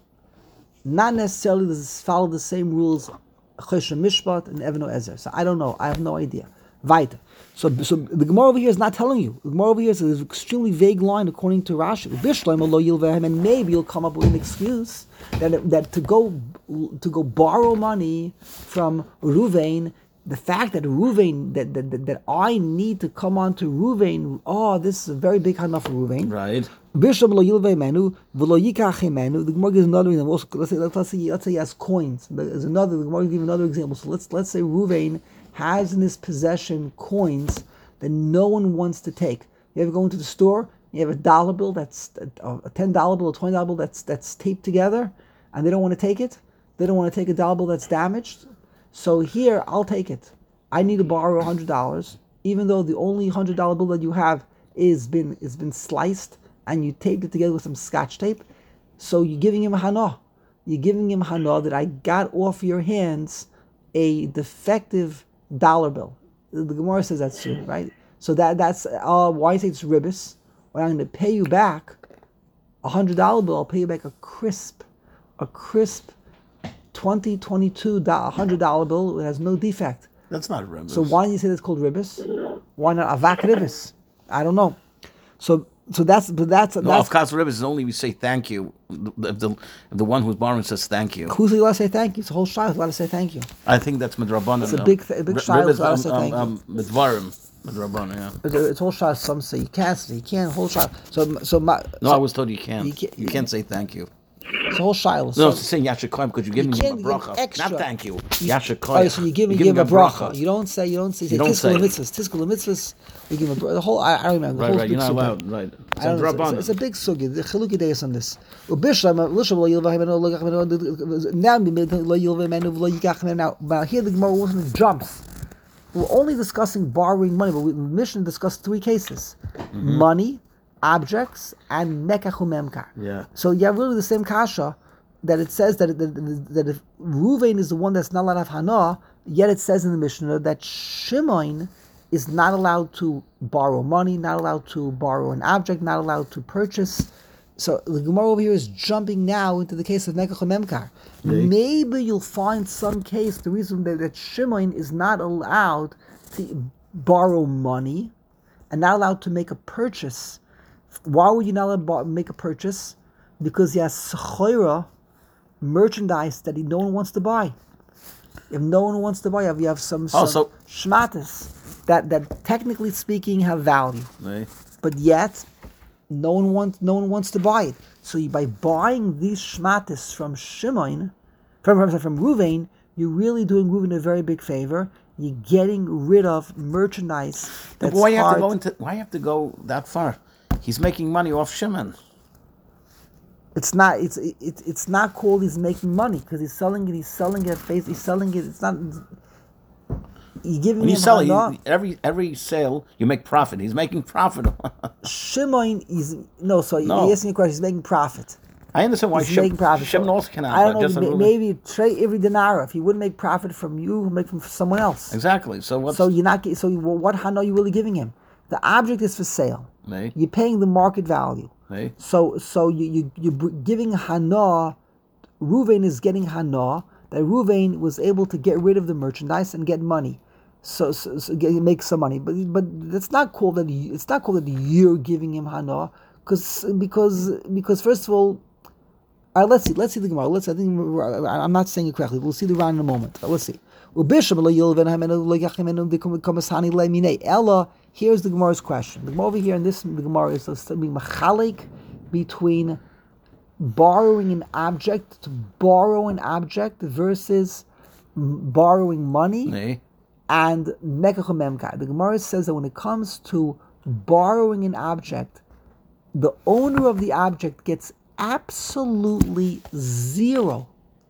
Not necessarily does it follow the same rules Choshen Mishpat and Even Ezer. So I don't know. I have no idea. Weiter. So, so the Gemara over here is not telling you. The Gemara over here is an extremely vague line according to Rashi. Bishleim lo yilvehem, and maybe you'll come up with an excuse that that to go to go borrow money from Ruvain. The fact that Ruvain that, that that that I need to come on to Ruvain. Oh, this is a very big hana for Ruvain. Right. Bishlam lo yilvei menu, v'lo yikach menu. The Gemara gives another example. Also, let's say, let's say, let's say he has coins. There's another. The Gemara gives another example. So let's let's say Ruvain has in his possession coins that no one wants to take. You ever go into the store? You have a dollar bill that's a ten dollar bill, a twenty dollar bill that's that's taped together, and they don't want to take it. They don't want to take a dollar bill that's damaged. So here, I'll take it. I need to borrow a hundred dollars, even though the only hundred dollar bill that you have is been is been sliced and you taped it together with some scotch tape. So you're giving him a hana. You're giving him hana that I got off your hands a defective dollar bill. The, the Gemara says that's true, right? So that that's uh, why I say it's ribbis. When I'm going to pay you back a hundred dollar bill, I'll pay you back a crisp, a crisp twenty twenty-two hundred dollar bill that has no defect. That's not ribbis. So why do you say that's called ribbis? Why not avak ribbis? I don't know. So so that's but that's No, that's of course, ribbis is only we say thank you. If the, if the one who's borrowing says thank you. who's allowed to say thank you? It's a whole shayla allowed to say thank you. I think that's midrabanan. It's a big th- a big shayla Ribbis, allowed to say um, thank you. um, um, midvarim. Midrabanan, yeah. It's, a, it's whole shayla. Some say you can't say you can't whole shayla. So so my No, so, I was told you can't. You You can't- can't, say thank you. it's a whole shayla. No, So, it's saying Yasha Koim because you're giving You him a can't give bracha. extra. Not thank you. You- Yasha oh, Koim. so you give, you You're give giving a bracha. You don't say you don't say You don't say tiskul it. mitzvahs. Tiskul mitzvahs. You give a bra- the whole. I, I don't remember. The Right, whole right. big You're not sugya. allowed. Right. It's I a don't know, it's, drabanan. it's a big sugi. The chiluki deis on this. Ubishlam, Ubishlam lo yilvah himenu lo yikach himenu. Now lo yilvah himenu lo yikach himenu. Now, now here the Gemara wasn't jumps. We're only discussing borrowing money, but we, the Mishnah discussed three cases: Mm-hmm. money, objects, and mekachu memkar. Yeah. So you have really the same kasha that it says that that, that if Ruvain is the one that's not allowed to have hana, yet it says in the Mishnah that Shimon is not allowed to borrow money, not allowed to borrow an object, not allowed to purchase. So the Gemara over here is jumping now into the case of Mekach Memkar. Maybe you'll find some case, the reason that, that Shimon is not allowed to borrow money and not allowed to make a purchase. Why would you not allowed to bar- make a purchase? Because he has sechoira, merchandise that he, no one wants to buy. If no one wants to buy, you have, you have some, some Oh, so- shmatas that, that technically speaking have value, Right. but yet no one wants no one wants to buy it. So you, by buying these shmatas from Shimon, from from, from Ruvain, you're really doing Ruvain a very big favor. You're getting rid of merchandise But that's why you have hard. to go into? Why you have to go that far? He's making money off Shimon. It's not. It's it, It's not called he's making money because he's selling it. He's selling it. Face. He's selling it. It's not. You're giving When you him sell it, hana. you, every every sale you make profit. He's making profit. Shimon is no. So No. you're asking a question. He's making profit. I understand why He's making Shimon, profit. Shimon So, also cannot. I don't but know. just may- a- Maybe trade every dinar. If he wouldn't make profit from you, he'll make from someone else. Exactly. So what's So you're not. gi- So you, well, what hana are you really giving him? The object is for sale. Right. You're paying the market value. Right. So so you you you're br- giving hana. Ruvain is getting hana. That Ruvain was able to get rid of the merchandise and get money. So, so, so get, make some money, but but that's not called that. you- It's not called that you're giving him hana, because because because first of all, all right, let's see, let's see the Gemara. Let's. I think I'm not saying it correctly. We'll see the Ran in a moment. Let's see. Ella, here's the Gemara's question. The Gemara over here in this the Gemara is being machalik between borrowing an object to borrow an object versus m- borrowing money Right. and mekach memka. The Gemara says that when it comes to borrowing an object, the owner of the object gets absolutely zero,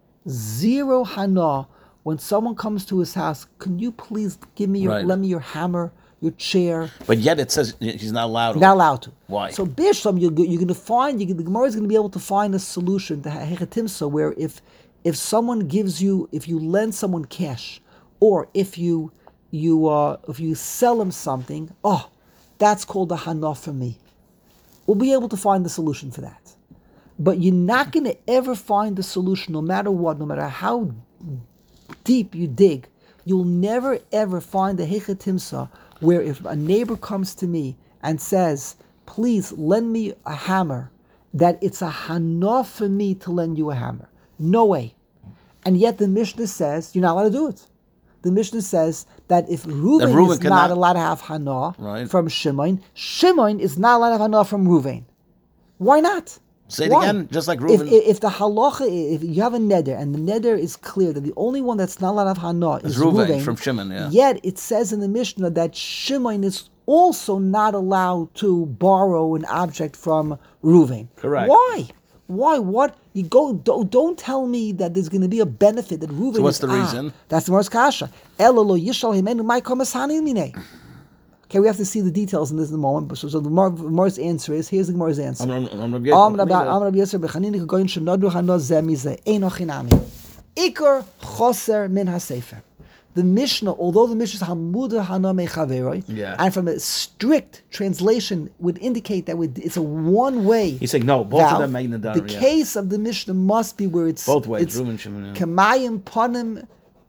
zero hana when someone comes to his house. Can you please give me your, Right. lend me your hammer, your chair? But yet it says he's not allowed to. Not allowed to. Why? So Bishlam, you're, you're going to find, you're, the Gemara is going to be able to find a solution to Hechetimsa where if if someone gives you, if you lend someone cash, or if you you uh, if you sell him something, oh, that's called a hana for me. We'll be able to find the solution for that. But you're not going to ever find the solution, no matter what, no matter how deep you dig. You'll never ever find a hechetimsa where if a neighbor comes to me and says, please lend me a hammer, that it's a hana for me to lend you a hammer. No way. And yet the Mishnah says you're not allowed to do it. The Mishnah says that if Reuven, Reuven is cannot- not allowed to have hana Right. from Shimon, Shimon is not allowed to have hana from Reuven. Why not? Say it Why? again, just like If, Reuven. if the halacha, if you have a neder and the neder is clear that the only one that's not allowed to have hana is Reuven, Reuven, from Shimon, yeah. Yet it says in the Mishnah that Shimon is also not allowed to borrow an object from Reuven. Correct. Why? Why? What? You go. Don't, don't tell me that there's going to be a benefit that Reuven. So what's is, the ah, reason? That's the Mor's kasha. Elo lo yishal himenu mai komas hanin minei. Okay, we have to see the details in this in a moment. But so, so the Gemara- Gemara's answer is, here's the Gemara's answer. I'm- I'm- I'm- Am Rabbi- Am Rabbi Yosef b'chanini k'goyin shenodru hano zeh mizeh, eino chinami. Ikar choser min hasefer. The Mishnah, although the Mishnah is hamuda hana mechaveroi, Yeah. and from a strict translation would indicate that would- it's a one-way. He's saying, no, both of valve. them make Nadar, The yeah. case of the Mishnah must be where it's Both ways, It's Reuven, Shimon, yeah. Kamayim panim,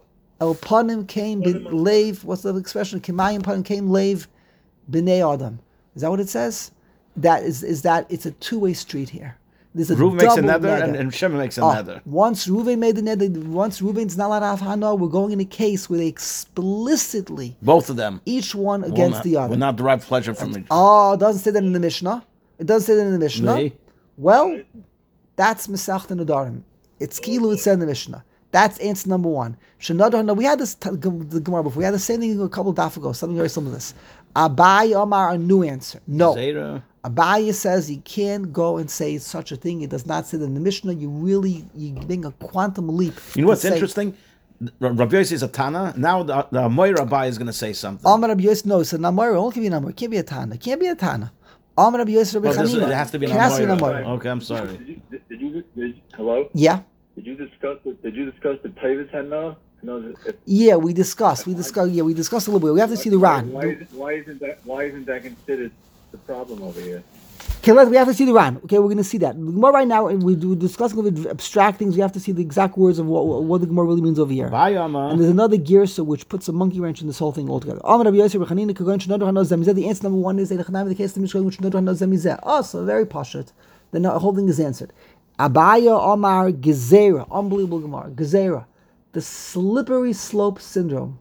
el panim came leiv. What's the expression? Kamayim panim came leiv b'nei adam. Is that what it says? That is is that it's a two-way street here. There's a Reuven makes double another, neder. and, and Shimon makes Oh, another. once Reuven made the neder, once Reuven's not allowed to have hana, we're going in a case where they explicitly Both of them. each one will against not, the other. will not derive pleasure from it. Oh, it doesn't say that in the Mishnah. It doesn't say that in the Mishnah. Nay. Well, that's Mesach Nadarim. It's Kilu, it said in the Mishnah. That's answer number one. Shenadar, we had this t- the Gemara before. We had the same thing a couple of daf ago, something very similar to this. Abai Omar, a new answer. No. Zera. Abai says you can't go and say such a thing. It does not say that in the Mishnah. You really, you make a quantum leap. You know to what's say, interesting? Rabbi Yossi is a Tana. Now the, the Moira Rabbi is going to say something. Amar Rabbi Yosef, no, so Namor, only can be a Namor. It can't be a Tana. It can't be a Tana. Amar Rabbi Yosef, Rabbi Oh, this is- Chanina. it has to be an It has to be an Amoira. Amoira. Okay, I'm sorry. Did you, did, did you, did, hello? Yeah. Did you discuss the, did you discuss the Tavis Henna? No, if, Yeah, we discussed. We discussed. Yeah, we discussed a little bit. We have to see the Ran. Why, isn't, why isn't that why isn't that considered the problem over here? Okay, let we have to see the Ran. Okay, we're going to see that. The Gemara right now, and we do discussing a little bit abstract things. We have to see the exact words of what, what the Gemara really means over here. And there's another girsa which puts a monkey wrench in this whole thing altogether. Amar Rabbi Yosef, Rechanina, Kagon, Shnodor Hano Zemizeh. The answer number one is Elechanami, the case of the Mishkan, which Shnodor Hano Zemizeh. Oh, so very poshut. The whole thing is answered. Abaya Omar Gezerah. Unbelievable Gemara. Gezerah. The slippery slope syndrome.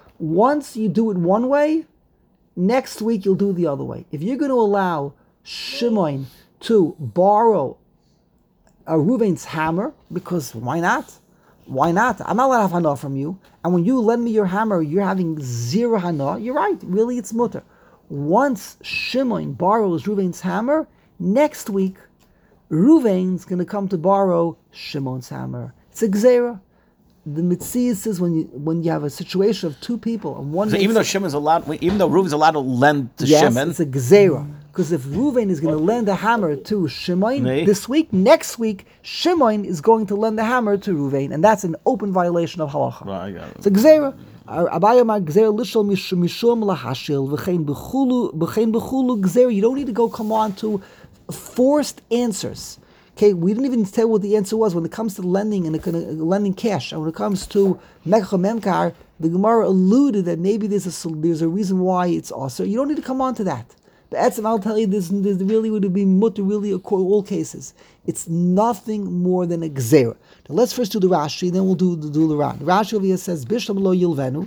Once you do it one way, next week you'll do it the other way. If you're going to allow Shimon to borrow a Reuven's hammer, because why not? Why not? I'm not allowed to have hana from you. And when you lend me your hammer, you're having zero hana. You're right. Really, it's mutter. Once Shimon borrows Reuven's hammer, next week, Reuven's going to come to borrow Shimon's hammer. It's a gzera. The Mitzvah says when you when you have a situation of two people and one So makes even though it- Shimon's allowed, even though Reuven's allowed to lend to yes, Shimon, it's a gzera. Because if Reuven is going to lend a hammer to Shimon Nee. this week, next week Shimon is going to lend the hammer to Reuven, and that's an open violation of halacha. Right, I got it. It's a gzera. Abaya ma gzera lishol mishum mishum lahashil v'chein b'chulu v'chein b'chulu gzera. You don't need to go come on to forced answers. Okay, we didn't even tell what the answer was when it comes to lending and the, lending cash, and when it comes to mekcha memkar, the Gemara alluded that maybe there's a sol- there's a reason why it's also. You don't need to come on to that. But Etzem, I'll tell you, this, this really would be mutter really across all cases. It's nothing more than a gzera. Now let's first do the Rashi, then we'll do the do the Ran. Rashi over here says Bishlam lo yilvenu,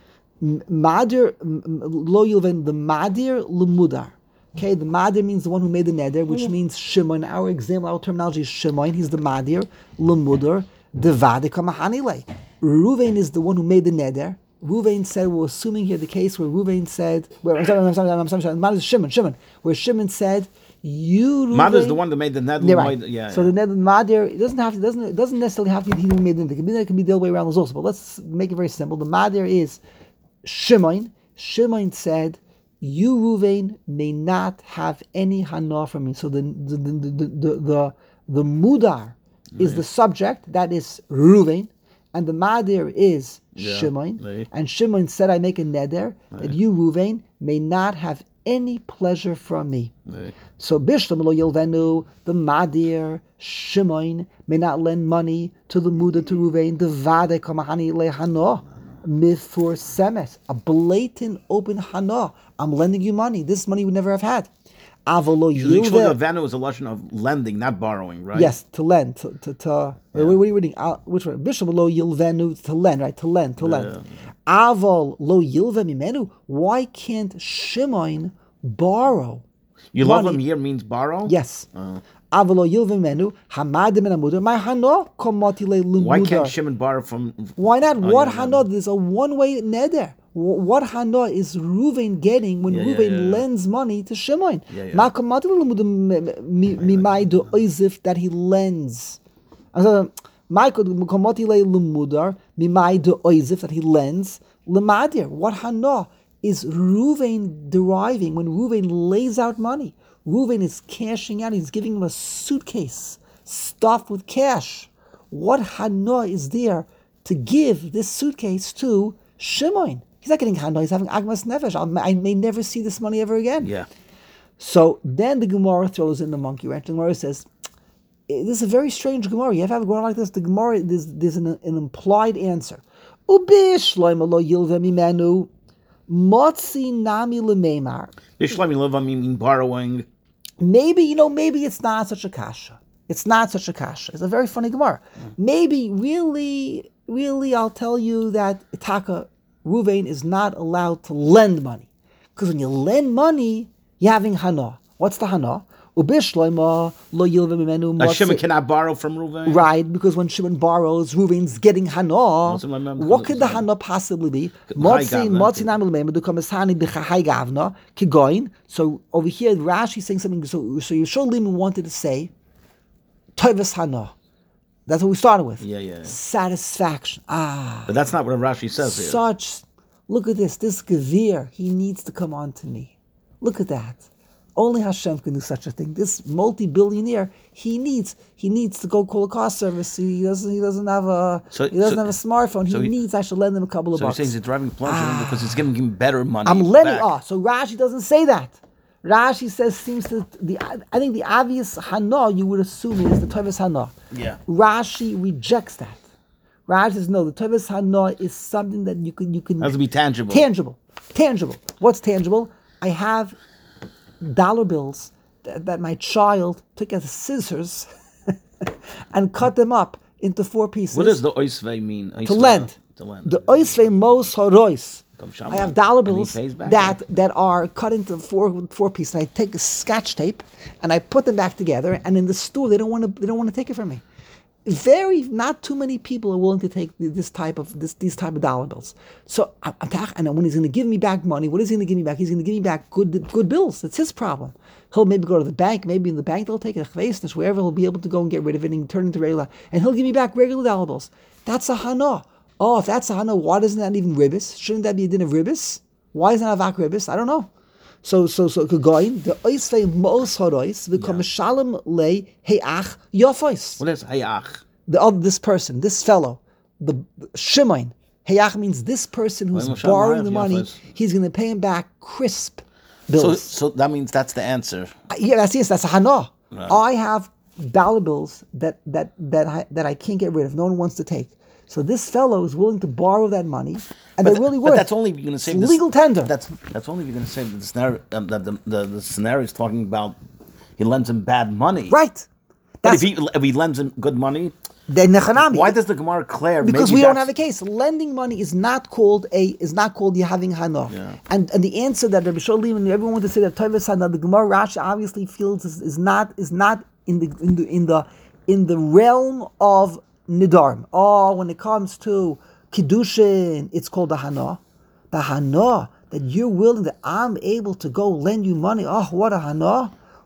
madir lo yilvenu, the madir lemudar. Okay, the Madir means the one who made the neder, which means Shimon. Our example, our terminology is Shimon. He's the Madir, Lemudar, Devadika Mahanile. Ruvain is the one who made the neder. Ruvain said, we're assuming here the case where Ruvain said, where, I'm sorry, I'm sorry, I'm sorry, I'm sorry, the Madir is Shimon, Shimon, where Shimon said, You Mad is Ruvain- the one that made the net. Yeah, right. Yeah, so yeah. the ned madir it doesn't have to doesn't it doesn't necessarily have to be he who made it. It can be it can be the other way around as also. But let's make it very simple. The madir is Shimon. Shimon said, "You Ruvain may not have any hana from me." So the the the the the, the, the mudar is the subject, that is Ruvain, and the madir is Yeah, Shimon. right. And Shimon said, "I make a neder that you Ruvain may not have any pleasure from me." Right. So Bishlam lo Yilvenu, the Madir, Shimon, may not lend money to the Muda to Ruvain, the Vade Kamahani Lehano, Mithur Semes, a blatant open Hana. I'm lending you money. This money you would never have had. Avalo The Yilve Yilve. Venu is a lesson of lending, not borrowing, right? Yes, to lend. To, to, to wait, what are you reading? Uh, which one? Bishlam lo Yilvenu, to lend, right? To lend, to lend. Aval lo Yilve Mimenu. Why can't Shimon borrow? You love money? him here means borrow? Yes. Avalo Yilve Menu, Hamadim and Amudar. My Hano, Komotile Lumudar. Why can't Shimon borrow from? Why not? Oh, What yeah, Hano? There's a one-way neder. Wh- What Hano is Ruvain getting when Yeah, yeah, Ruvain yeah. lends money to Shimon? Yeah, yeah. Ma Komotile Lumudar Mimai do Oizif that he lends. My Komotile Lumudar Mimai do Oizif that he lends. Lemadir. What Hano is Ruvain deriving when Ruvain lays out money? Ruvain is cashing out. He's giving him a suitcase stuffed with cash. What Hana is there to give this suitcase to Shimon? He's not getting Hana. He's having Agmas Nefesh. I'll- I may never see this money ever again. Yeah. So then the Gemara throws in the monkey wrench. The Gemara says, this is a very strange Gemara. You have to have a Gemara like this. The Gemara, there's, there's an, an implied answer. Ubishloim lo yilve mimenu motzi nami lemeimar. Bishlam you love him mean borrowing. Maybe, you know, maybe it's not such a kasha. It's not such a kasha. It's a very funny Gemara. Maybe, really, really, I'll tell you that Itaka, Ruvain is not allowed to lend money. Because when you lend money, you're having hana. What's the hana? Ubishloima lo yilve mimenu Uh, Shimon motzi. cannot borrow from Reuven. Right, because when Shimon borrows, Ruvain's getting hana. Also, my mem- What could the hana possibly be? Chai Motzi, gavna. motzi namel meimu dukamas hani b'chai gavna kigoin. So over here, Rashi is saying something. So, so Yeshua Liman wanted to say, Toivas hana. That's what we started with. Yeah, yeah, yeah. Satisfaction. Ah, But that's not what Rashi says here. such. Look at this. This Gavir, he needs to come on to me. Look at that. Only Hashem can do such a thing. This multi-billionaire, he needs he needs to go call a car service. He doesn't he doesn't have a So- he doesn't so- have a smartphone. He, so he- needs I should lend him a couple of So he's bucks. saying he's driving pleasure because he's giving him better money. I'm lending. back. Oh, so Rashi doesn't say that. Rashi says seems to the I think the obvious hana you would assume is the Tovis hana. Yeah. Rashi rejects that. Rashi says no. The Tovis hana is something that you can you can It has to be tangible. tangible, tangible. What's tangible? I have dollar bills that, that my child took as scissors and cut them up into four pieces. What does the oisvei mean? to lend? To lend. The oisvei mos horois. Come shama. I have dollar And he bills pays back? that that are cut into four four pieces. And I take a scotch tape and I put them back together. And in the store, they don't want to they don't want to take it from me. Very not too many people are willing to take this type of this these type of dollar bills. So I'm I'm talking, and when he's going to give me back money, what is he going to give me back? He's going to give me back good good bills. That's his problem. He'll maybe go to the bank. Maybe in the bank they'll take it. Wherever he'll be able to go and get rid of it and turn it into regular. And he'll give me back regular dollar bills. That's a hana. Oh, if that's a hana, why doesn't that even ribbis? Shouldn't that be a din of ribbis? Why isn't that avak ribbis? I don't know. So so so Kagoin, the oisvei mos horois become shalom le heach yofois. What is hayach? The other this person, this fellow, the Shimon. Heach means this person who's Well, Moshe borrowing Mahayev, the money. Yofais. He's going to pay him back crisp So, bills. so that means that's the answer. Yeah, that's yes, that's a hana. I have dollar bills that that that I, that I can't get rid of. No one wants to take. So this fellow is willing to borrow that money, and But, they're th- really but worth. that's only if you're going to say It's this, legal tender. That's that's only if you're going to say that the scenario um, that the, the the scenario is talking about. He lends him bad money, Right. But That's if he if he lends him good money, the nechanami. why does the Gemara declare? Because maybe we don't that's- have a case. Lending money is not called a is not called you having hana. Yeah. And and the answer that Rabbi Sholim and everyone wants to say that Toivas hana, the Gemara Rashi obviously feels is, is not is not in the in the in the in the realm of nidarim. Oh, when it comes to kiddushin, it's called the hana. The hana that you're willing that I'm able to go lend you money. Oh, what a hana!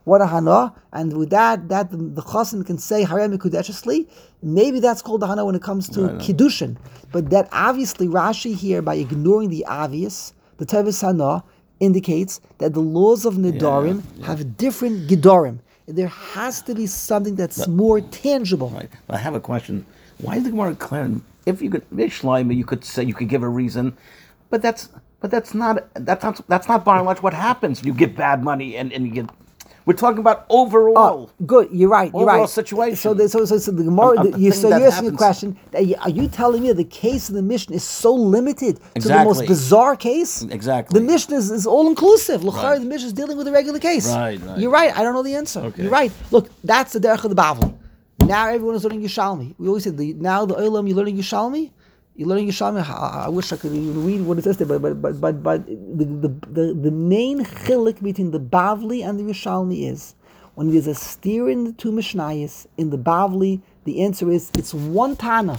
What a hana, and with that, that the, the chassan can say harem mikudeshesli. Maybe that's called a hana when it comes to Right, right. kiddushin. But that obviously Rashi here, by ignoring the obvious, the tevis hana indicates that the laws of nidarim yeah. have different gidorim. There has to be something that's more tangible. Right. But I have a question. Why is the Gemara declaring if you could Shlomo, you could say you could give a reason, but that's but that's not that's not that's not by and large what happens. You give bad money and, and you get. We're talking about overall. Oh, good. You're right. You're Overall right. situation. So, the, so, so, so the Gemara. A- a the- you, thing so that you're asking a happens. question. That you, are you telling me that the case of the Mishnah is so limited to the Exactly. most bizarre case? Exactly. The Mishnah is, is all inclusive. Right. The Mishnah is dealing with a regular case. Right, right. You're right. I don't know the answer. Okay. You're right. Look, that's the derech of the Bavli. Now everyone is learning Yishalmi. We always said the, now the Olam you're learning Yishalmi. You're learning Yishalmi. I, I wish I could even read what it says there, but but but but, but the, the the the main chilik between the Bavli and the Yishalmi is. When there's a steer in the two Mishnayos, in the Bavli, the answer is it's one Tana.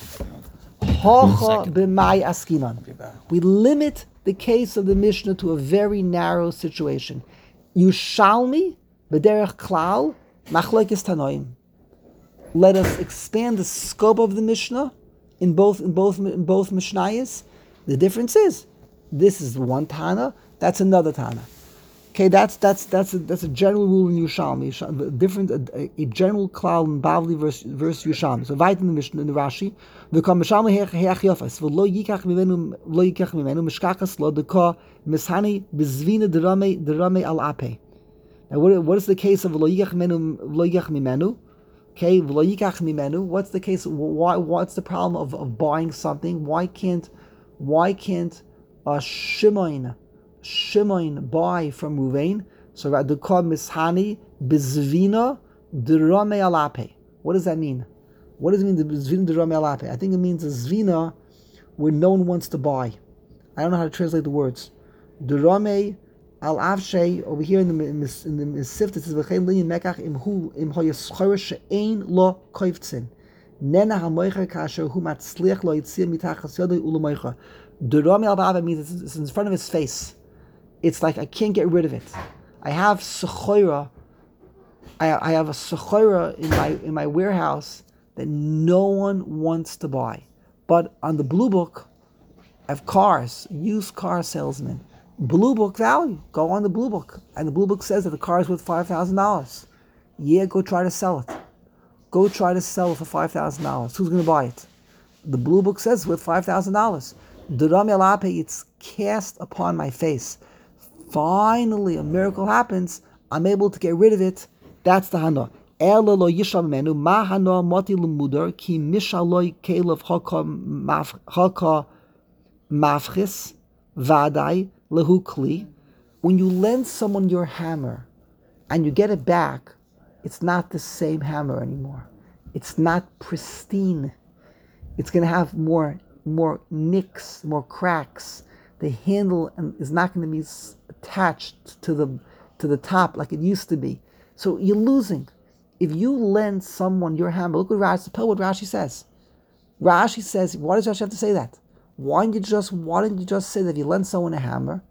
Hocha b'mai askinan. We limit the case of the Mishnah to a very narrow situation. Yushalmi b'derech klal machlekes tanoim. Let us expand the scope of the Mishnah in both in both in both Mishnayos. The difference is this is one Tana, that's another Tana. Okay, that's that's that's a, that's a general rule in Yushalmi. Yushalmi- Different a, a general klal in Bavli versus versus Yushalmi. So weit in the Mishnah in the Rashi, we come Yushalmi heach yofas. V'lo yikach mimenu lo yikach mimenu mishkachas lo deka mishani bezvina derame derame al ape. Now, what what is the case of lo yikach mimenu lo yikach mimenu? Okay, v'lo yikach mimenu. What's the case? Why? What's the problem of, of buying something? Why can't why can't a Shimon Shimon buy from Ruvain? So Radukah Mishani Bizvina Dirame Alape. What does that mean? What does it mean the Bizvina Dirame Alape? I think it means a Zvina where no one wants to buy. I don't know how to translate the words. Dirame Al Avshe over here in the in the, in the Misif it says V'chein Liyin Mekach Imhu Im Hoyaschor She'ein Lo Koiftzin Nena HaMoicher Kasher Hu Matzliach Lo Yitzir Mitachas Yodoi Ulamoicher. Dirame Al Alape means it's, it's in front of his face. It's like I can't get rid of it. I have sechoira. I, I have a sechoira in my in my warehouse that no one wants to buy. But on the Blue Book, I have cars, used car salesman. Blue Book value. Go on the Blue Book, and the Blue Book says that the car is worth five thousand dollars. Yeah, go try to sell it. Go try to sell it for five thousand dollars. Who's going to buy it? The Blue Book says it's worth five thousand dollars. Duram Yalape, it's cast upon my face. Finally, a miracle happens. I'm able to get rid of it. That's the hana. Ela lo yisham menu ma hana mati lumudar ki mishaloi kelev haka maf- haka mafchis vadai lehu kli. When you lend someone your hammer and you get it back, it's not the same hammer anymore. It's not pristine. It's going to have more more nicks, more cracks. The handle is not going to be attached to the to the top like it used to be. So you're losing. If you lend someone your hammer, look what Rashi, tell what Rashi says. Rashi says, why does Rashi have to say that? Why don't you just why don't you just say that if you lend someone a hammer,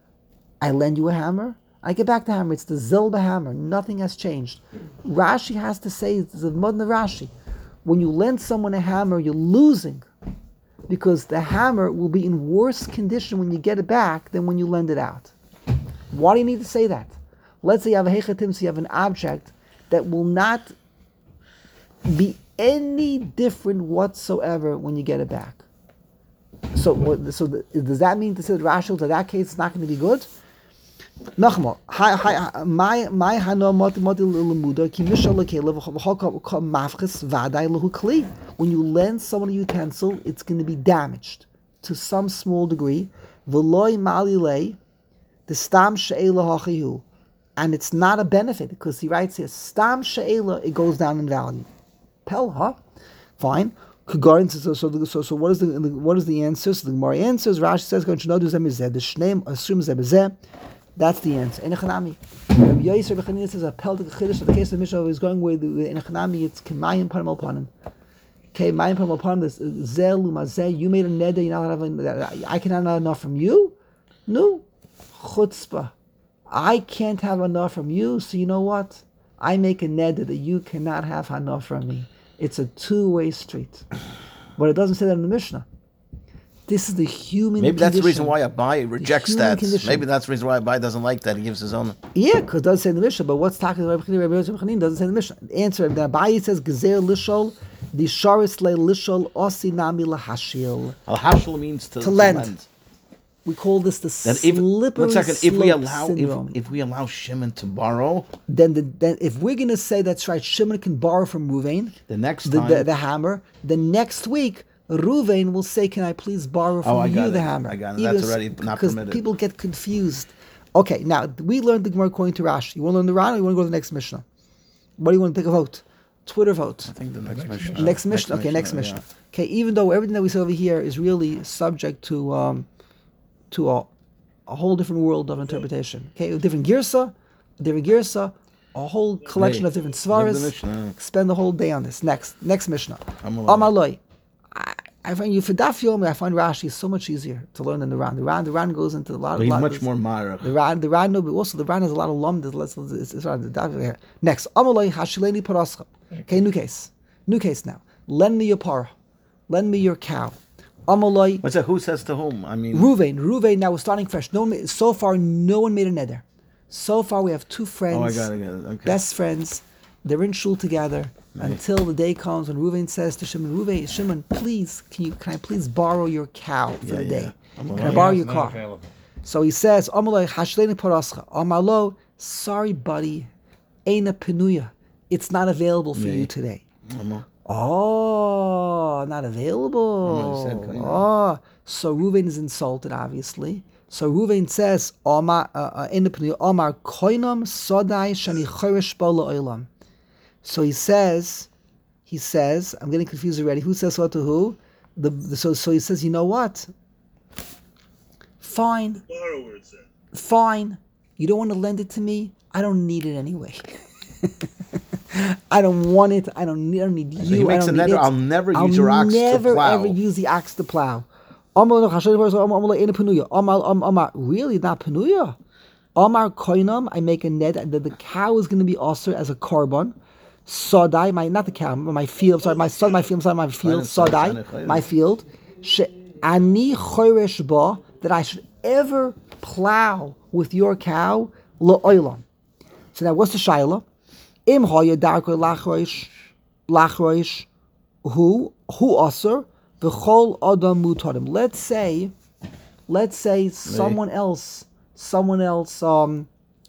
I lend you a hammer, I get back the hammer. It's the Zilba hammer. Nothing has changed. Rashi has to say, it's the Modna Rashi. When you lend someone a hammer, you're losing. Because the hammer will be in worse condition when you get it back than when you lend it out. Why do you need to say that? Let's say you have a hechatim, so you have an object that will not be any different whatsoever when you get it back. So, what- so the, does that mean to say that Rashi, in that case, it's not going to be good? Nachmal, hi, hi, my my hano moti moti lemuda ki mishal lekelev v'chol mafchis vaday lehu kli. When you lend someone a utensil, it's going to be damaged to some small degree. V'loy malilei the stam she'ela hachihu, and it's not a benefit because he writes here stam she'ela, it goes down in value. Pel, huh? Fine. So, so, so, so what is the what is the answer? So the Gemara answers. Rashi says, "Going to know the shneim assume zebezeh." That's the answer. In Echanami, Rabbi Yosef Bechaniah says a peltic chiddush. So the case of Mishnah is going where the, in Echanami it's kemayim panim al panim. Okay, mayim panim al panim. This zel umazeh. You made a neder. You're not having. I cannot have enough from you. No, chutzpah. I can't have enough from you, so you know what? I make a neder that you cannot have enough from me. It's a two-way street. But it doesn't say that in the Mishnah. This is the human Maybe that's the condition. reason why Abai rejects human that. condition. Maybe that's the reason why Abai doesn't like that. He gives his own. Yeah, because it doesn't say in the Mishnah. But what's talking about Rabbi Yochanan doesn't say in the Mishnah. The answer, the Abayi says, Gezer lishol, the sharis le lishol, osi nami lahashil. Al hashel means to, To lend. We call this the And if, slippery one second, if we slope allow syndrome. if, if we allow Shimon to borrow, then, the, then if we're going to say that's right, Shimon can borrow from Ruvain, the next the, time, the, the hammer, then next week, Ruvain will say, can I please borrow from Oh, I you got the it. hammer? I got it. That's already not Because permitted. people get confused. Okay, now, we learned the Gemara according to Rashi. You want to learn the Ran or you want to go to the next Mishnah? What do you want to pick a vote? Twitter vote. I think the next Mishnah. Next Mishnah. Okay, next Mishnah. Okay, even though everything that we say over here is really subject to um, to a, a whole different world of interpretation. Okay, a different girsa, a different girsa, a whole collection Hey, of different leave the svaras. Mishnah. Spend the whole day on this. Next, next Mishnah. Amaloi. Amaloi. I, I find you for Daf Yomi, I find Rashi so much easier to learn than the Ran. The Ran, the Ran goes into a lot. But he's lot much of more marach. the Ran, the Ran, no, but also the Ran has a lot of lum. It's, it's, it's, it's, it's, next, Amaloi Hashileni Parascha. Okay, new case, new case now. Lend me your parah, lend me your cow. Amaloi What's that? Who says to whom? I mean, Ruvain, Ruvain. Now we're starting fresh. No, one- so far no one made a neder. So far we have two friends, oh, I got it. I got it. Okay. best friends. They're in shul together until the day comes when Ruvain says to Shimon, Ruvain, Shimon, please, can you, can I please borrow your cow for Yeah, the yeah. day? Amaloi. Can I borrow your Not car? available. So he says, Amaloi Hashleni Parascha. Amalo, sorry, buddy, Eina Penuya. It's not available for Yeah. you today. Amo- Oh, not available. No, he said, "Kaina." Oh, so Reuven is insulted, obviously. So Reuven says, Omar, uh, uh, in the Penuya, Omar koinam sodai shani choresh bo la'olam. So he says, he says, I'm getting confused already. Who says what to who? The, the so so he says, you know what? Fine, Borrower said. fine. You don't want to lend it to me? I don't need it anyway. I don't want it. I don't need, I don't need you. he makes I don't a need neder, it. I'll never use I'll your ox to never plow. ever use the ox to plow. Amar lo chashav verse, Amar lo ina penuya. Amar am- Amar really not penuya. Amar koinam. I make a net that the cow is going to be also as a korban. Sodai, my not the cow, my field. Sorry, my son, my field. Sorry, my field. Sodai, my field. She ani choresh ba, that I should ever plow with your cow lo oilam. So now, what's the shaila? Im hoya darko lachroish, lachroish, who who aser v'chol adam mutarim. Let's say, let's say someone else, someone else, um,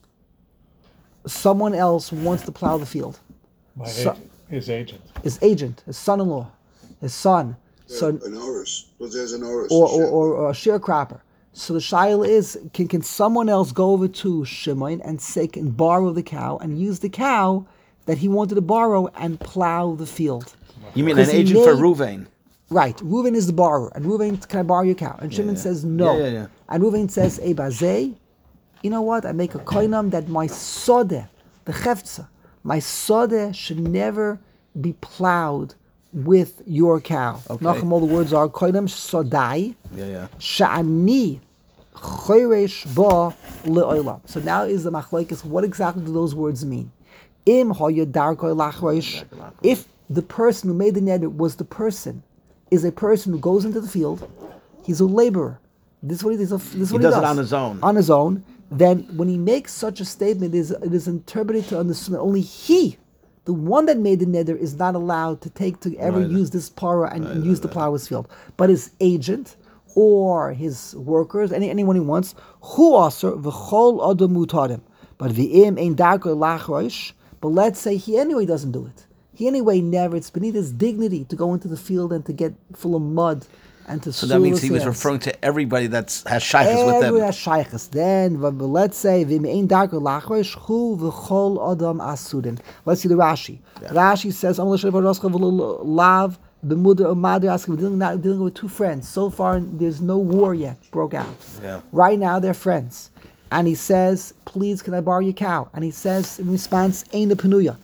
someone else wants to plow the field. My So- agent, his agent. His agent, his son-in-law, his son, so An Oris. But there's an Oris. or or, or, or a sharecropper. So the shaila is, can can someone else go over to Shimon and say and borrow the cow and use the cow that he wanted to borrow and plow the field? You mean an 'Cause he agent for made- Ruvain? Right. Reuven is the borrower, and Reuven, can I borrow your cow? And Shimon yeah. says no. Yeah, yeah, yeah. And Reuven says, Ey bazeh, you know what? I make a koinam that my sodeh, the cheftza, my sodeh should never be plowed with your cow. Okay. Nachum, all the words are koinam sodai, Yeah, yeah. sha'ani choresh ba le'olam. So now is the machlokes. What exactly do those words mean? Im hoya darkoi lachroish. If the person who made the neder was the person, is a person who goes into the field, he's a laborer. This is what he, this is what he, does does it on his own. On his own. Then when he makes such a statement, it is, it is interpreted to understand that only he, the one that made the neder, is not allowed to take to ever Right. use this para and, and use to plow his field. But his agent or his workers, any anyone he wants, who aser v'chol adam mutarim. But v'im ein darko lachroish. But let's say he anyway doesn't do it. He anyway never. It's beneath his dignity to go into the field and to get full of mud and to. So that means he was referring to everybody that has shaykhs with Everyone them. has shaykhs. Then, but but let's say v'im ein darko lachroish hu v'chol adam asudin. Let's see the Rashi. Rashi says, "Am l'shev roscha v'lo lav b'muda u'madir asking." We're dealing now dealing with two friends. So far, there's no war yet broke out. Yeah. Right now, they're friends. And he says, please, can I borrow your cow? And he says, in response, Ein the penuya.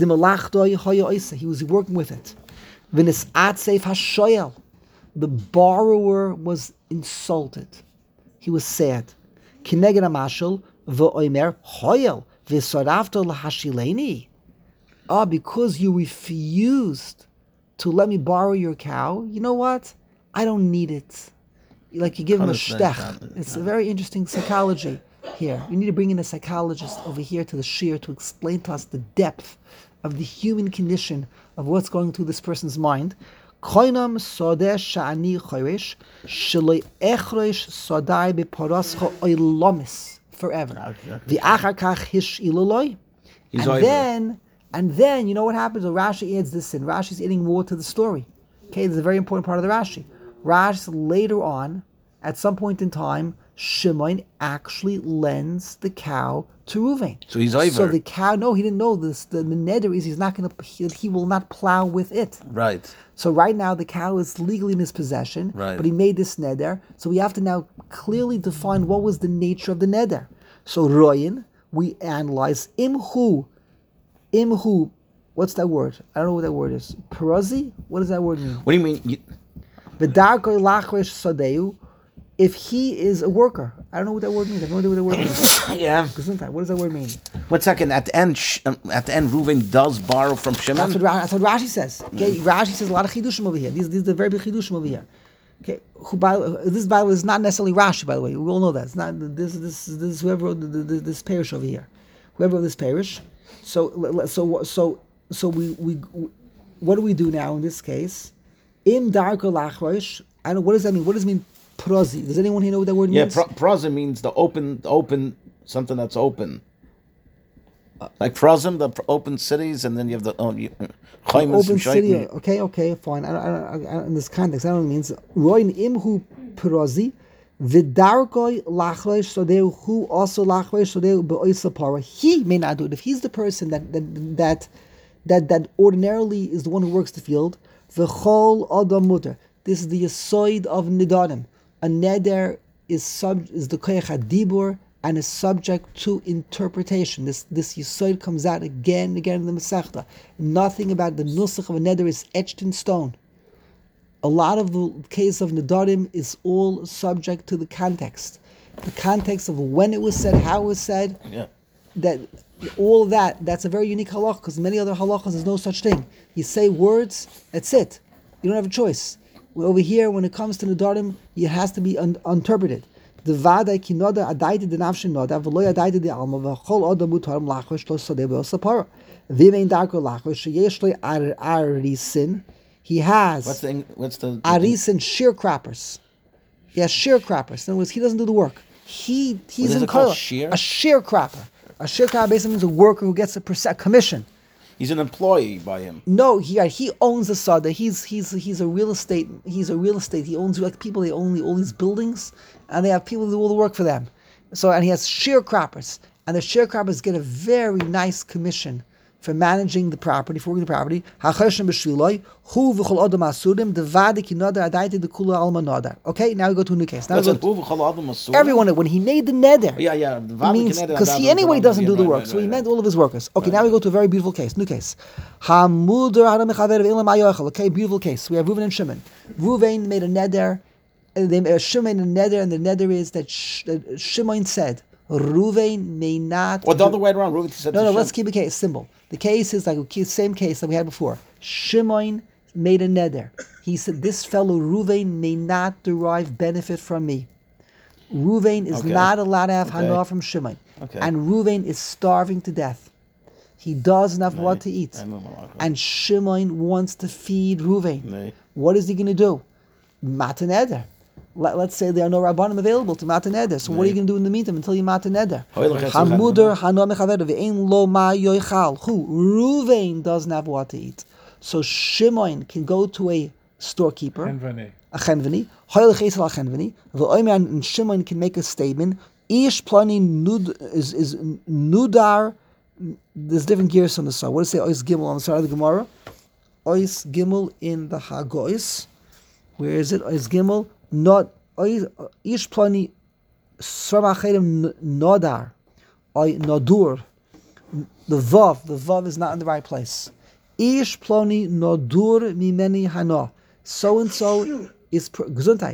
He was working with it. The borrower was insulted. He was sad. Kineged amashal, V'oimer hoyel v'sarafto lahashileni. Ah, because you refused to let me borrow your cow. You know what? I don't need it. Like you give him a shtech. It's a very interesting psychology here. You need to bring in a psychologist over here to the shir to explain to us the depth of the human condition of what's going through this person's mind. Koinam sodeh sha'ani choresh sheloi echresh sodai beparascha oilomis forever. V'achar kach hish iloloi. He's And over. then, and then, you know what happens? Well, Rashi adds this in. Rashi's adding more to the story. Okay, this is a very important part of the Rashi. Rashi later on, at some point in time, Shimon actually lends the cow to Ruvain. So he's over. So the cow, no, he didn't know this. The, the neder is he's not going to, he, he will not plow with it. Right. So right now the cow is legally in his possession, Right. but he made this neder. So we have to now clearly define what was the nature of the neder. So Royin, we analyze imhu, imhu. What's that word? I don't know what that word is. Parazi? What does that word mean? What do you mean? You, V'darkoi lachresh sadeu. If he is a worker, I don't know what that word means. I have no idea what that word means. yeah. Gesundheit. What does that word mean? One second. At the end, Sh- um, at the end, Reuven does borrow from Shimon. That's what, Ra- that's what Rashi says. Okay, Rashi says a lot of chidushim over here. These, these are the very big chidushim over here. Okay, who by, this by the way is not necessarily Rashi. By the way, we all know that it's not this. This this is whoever wrote the, the, this parish over here. Whoever wrote this parish. So so so so we we what do we do now in this case? Im darko lachrosh. I don't know what does that mean. What does it mean? Prozi. Does anyone here know what that word Yeah, means? pro- prosim means the open, the open, something that's open. Like prosim, the pr- open cities, and then you have the oh, you, Chaimus Open and city. Shaitan. Okay, okay, fine. I don't, I don't, I don't, in this context, I don't know what it means. Roin imhu prozi. Vidarkoi lachrosh sodeu who also lachrosh sodeu beoisa para. He may not do it if he's the person that that that that, that ordinarily is the one who works the field. V'chol adam muter. This is the yisoid of nidarim. A neder is sub is the koyach hadibur and is subject to interpretation. This this yisoid comes out again and again in the Masechta. Nothing about the nusach of a neder is etched in stone. A lot of the case of Nedarim is all subject to the context. The context of when it was said, how it was said, Yeah. that all of that, that's a very unique halach, because many other halachas there's no such thing. You say words, that's it. You don't have a choice. Over here, when it comes to Nedarim, it has to be un- interpreted. The vada kinoda adaita de nafshin noda v'lo adaita de alma v'chol odam mutarim lachosh lo sadeh be'osapara v'mein darko lachosh sheyesh lo ar arisin. He has What's the what's the arisin sharecroppers. He has sharecroppers. In other words, he doesn't do the work. He he's What is in it called, kola. shear? A sharecropper. A sharecropper basically means a worker who gets a percent commission. He's an employee by him. No, he he owns the sada. He's he's he's a real estate. He's a real estate. He owns like people. They own all these buildings, and they have people who do all the work for them. So and he has sharecroppers, and the sharecroppers get a very nice commission for managing the property, for working the property. Okay, now we go to a new case. Now we That's go a to, Uv Chol Adam Asur. everyone when he made the neder. Yeah, yeah. The It Valley means Canada, because that he was anyway the doesn't one- do the right, work, right, so he right, meant right. all of his workers. Okay, now we go to a very beautiful case, new case. Okay, beautiful case. We have Reuven and Shimon. Reuven made a neder, and they, uh, Shimon made a neder, and the neder is that, Sh- that Shimon said, Reuven may not. Or the do- other way around. Reuven said no, to no, Shem. let's keep the case simple. The case is like the same case that we had before. Shimon made a neder. He said, this fellow Reuven may not derive benefit from me. Reuven is Okay. not allowed to have Okay. hana from Shimon. Okay. And Reuven is starving to death. He doesn't have what to eat. I know, Malach. And Shimon wants to feed Reuven. Nay. What is he going to do? Matan eder. Let, let's say there are no rabbanim available to matan eder. So what are you going to do in the meantime until you matan eder? Hamuder hano mechavedo ve'ein lo ma yoichal. Who? Reuven doesn't have what to eat. So Shimon can go to a storekeeper, Envani. a chenveni, hoyle chesel a chenveni, ve'omer and Shimon can make a statement. Ish plani nud is is nudar. There's different gears on the side. What does it say? Ois gimel on the side of the Gemara. Ois gimel in the Hagois. Where is it? Ois gimel not ois ish plani sramacherim nodar. Oy nodur. The vav, the vav is not in the right place. Ish ploni nodur mimeni hana. So and so is pro- gesundheit.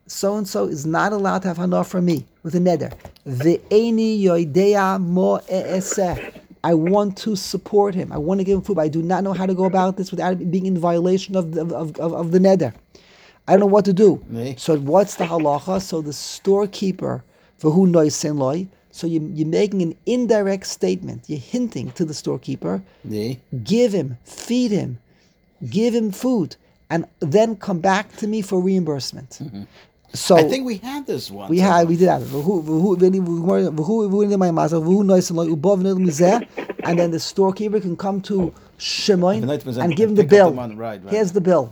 so and so is not allowed to have hana from me with a neder. Ve'eni yoidea mo e'eseh. I want to support him. I want to give him food, but I do not know how to go about this without being in violation of the, of, of, of the neder. I don't know what to do. Nee. So what's the halacha? So the storekeeper, for who noisen loy. So you, you're making an indirect statement. You're hinting to the storekeeper. Nee. Give him, feed him, give him food, and then come back to me for reimbursement. Mm-hmm. So I think we had this one. we had we did have it. V'hu- v'hu- v'ni- v'hu- v'hu- v'hu- v'hu- my master, v'hu noisen loy, u'bo v'nei mizeh, and then the storekeeper can come to Shimon V'nei mizeh and and give him the pick up bill. the money. Right, right. Here's the bill.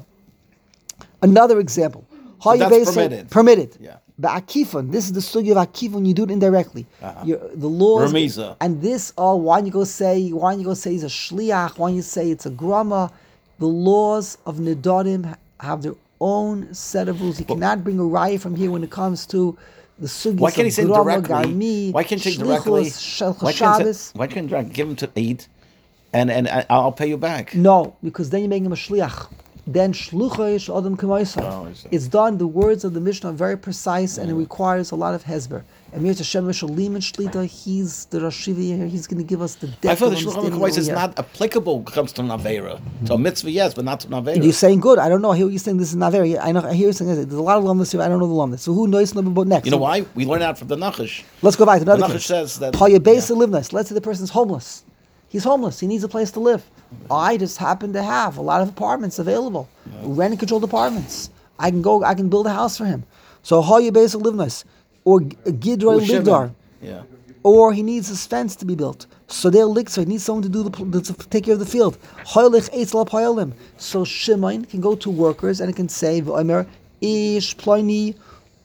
Another example. How you that's base it- permitted. Permitted. Yeah. The akifon. This is the story of akifon. You do it indirectly. Uh-huh. You're- the laws. Remiza. And this, oh, why don't you go say? Why don't you go say he's a shliach? Why don't you say it's a grama? The laws of nedarim have their own set of rules. You cannot bring a raya from here when it comes to the sugis Why can't he of say grama, directly? garmi, Why can't you say shlichus, directly? shel Why can't you Shabbos. say- why can't you give him to eat, and and I- I'll pay you back? No, because then you make him a shliach. Then shluchos adam Oh, k'moisam. I see. It's done. The words of the Mishnah are very precise, and it requires a lot of hesber. Emir Hashem Shalim and Shlita. He's the Rashiva here. He's going to give us the depth I feel of the Shulchan understanding Aruch over is here. not applicable when it comes to Navera. To a mitzvah, yes, but not to Navera. You're saying good. I don't know. I hear what you're saying. This is not very. I know. I hear you saying this. There's a lot of lumnus here. I don't know the lumnus. So who knows about next? You know So why? We learn out from the Nachash. Let's go back to another The Nachash case. says that- How you base yeah. live nice. Let's say the person's homeless. He's homeless. He needs a place to live. I just happen to have a lot of apartments available, rent and controlled apartments. I can go. I can build a house for him. So how you base live nice, or gidroy Or Shimon. ligdar, Yeah. or he needs his fence to be built. So they'll lick. So he needs someone to do the to take care of the field. Hoylich eitzel hapoyalim. So Shimon can go to workers and it can say v'omer ish ploini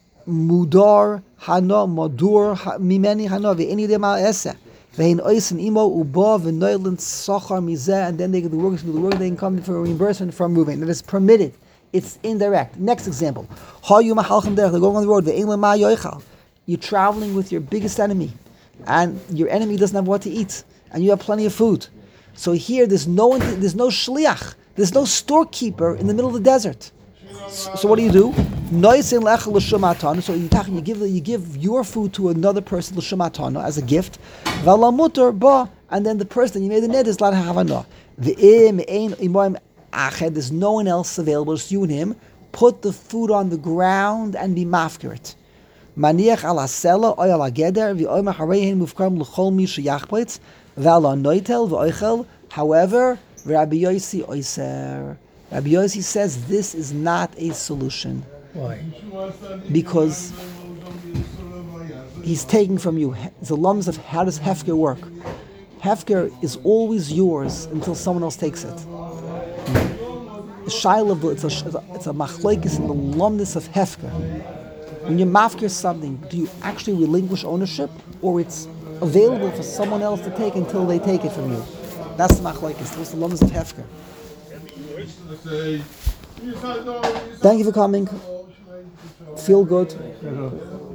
mudar hana madur ha- mimeni hana ve'eni dem al eseh. And then they get the workers do the work, they can come for reimbursement from moving. That is permitted. It's indirect. Next example. They're going on the road. You're traveling with your biggest enemy, and your enemy doesn't have what to eat, and you have plenty of food. So here, there's no one, there's no shliach, there's no storekeeper in the middle of the desert. So, so what do you do? So you, you give you give your food to another person l'shamatana as a gift, and then the person you made the neder is allowed to have anah. There's no one else available, just you and him. Put the food on the ground and be mafkir it. Maniach ala sela oy ala geder v'oy macharein mufkram l'chol mi sheyachpetz v'ala noitel v'oichel. However, Rabbi Yossi oiser. Rabbi Yossi says this is not a solution Why? because he's taking from you. It's a lums of how does hefker work. Hefker is always yours until someone else takes it. Shaila, it's a it's a machlekes in the lumness of hefker. When you mafker something, do you actually relinquish ownership, or it's available for someone else to take until they take it from you? That's the machlekes. That's the lumness of hefker. Thank you for coming. Feel good.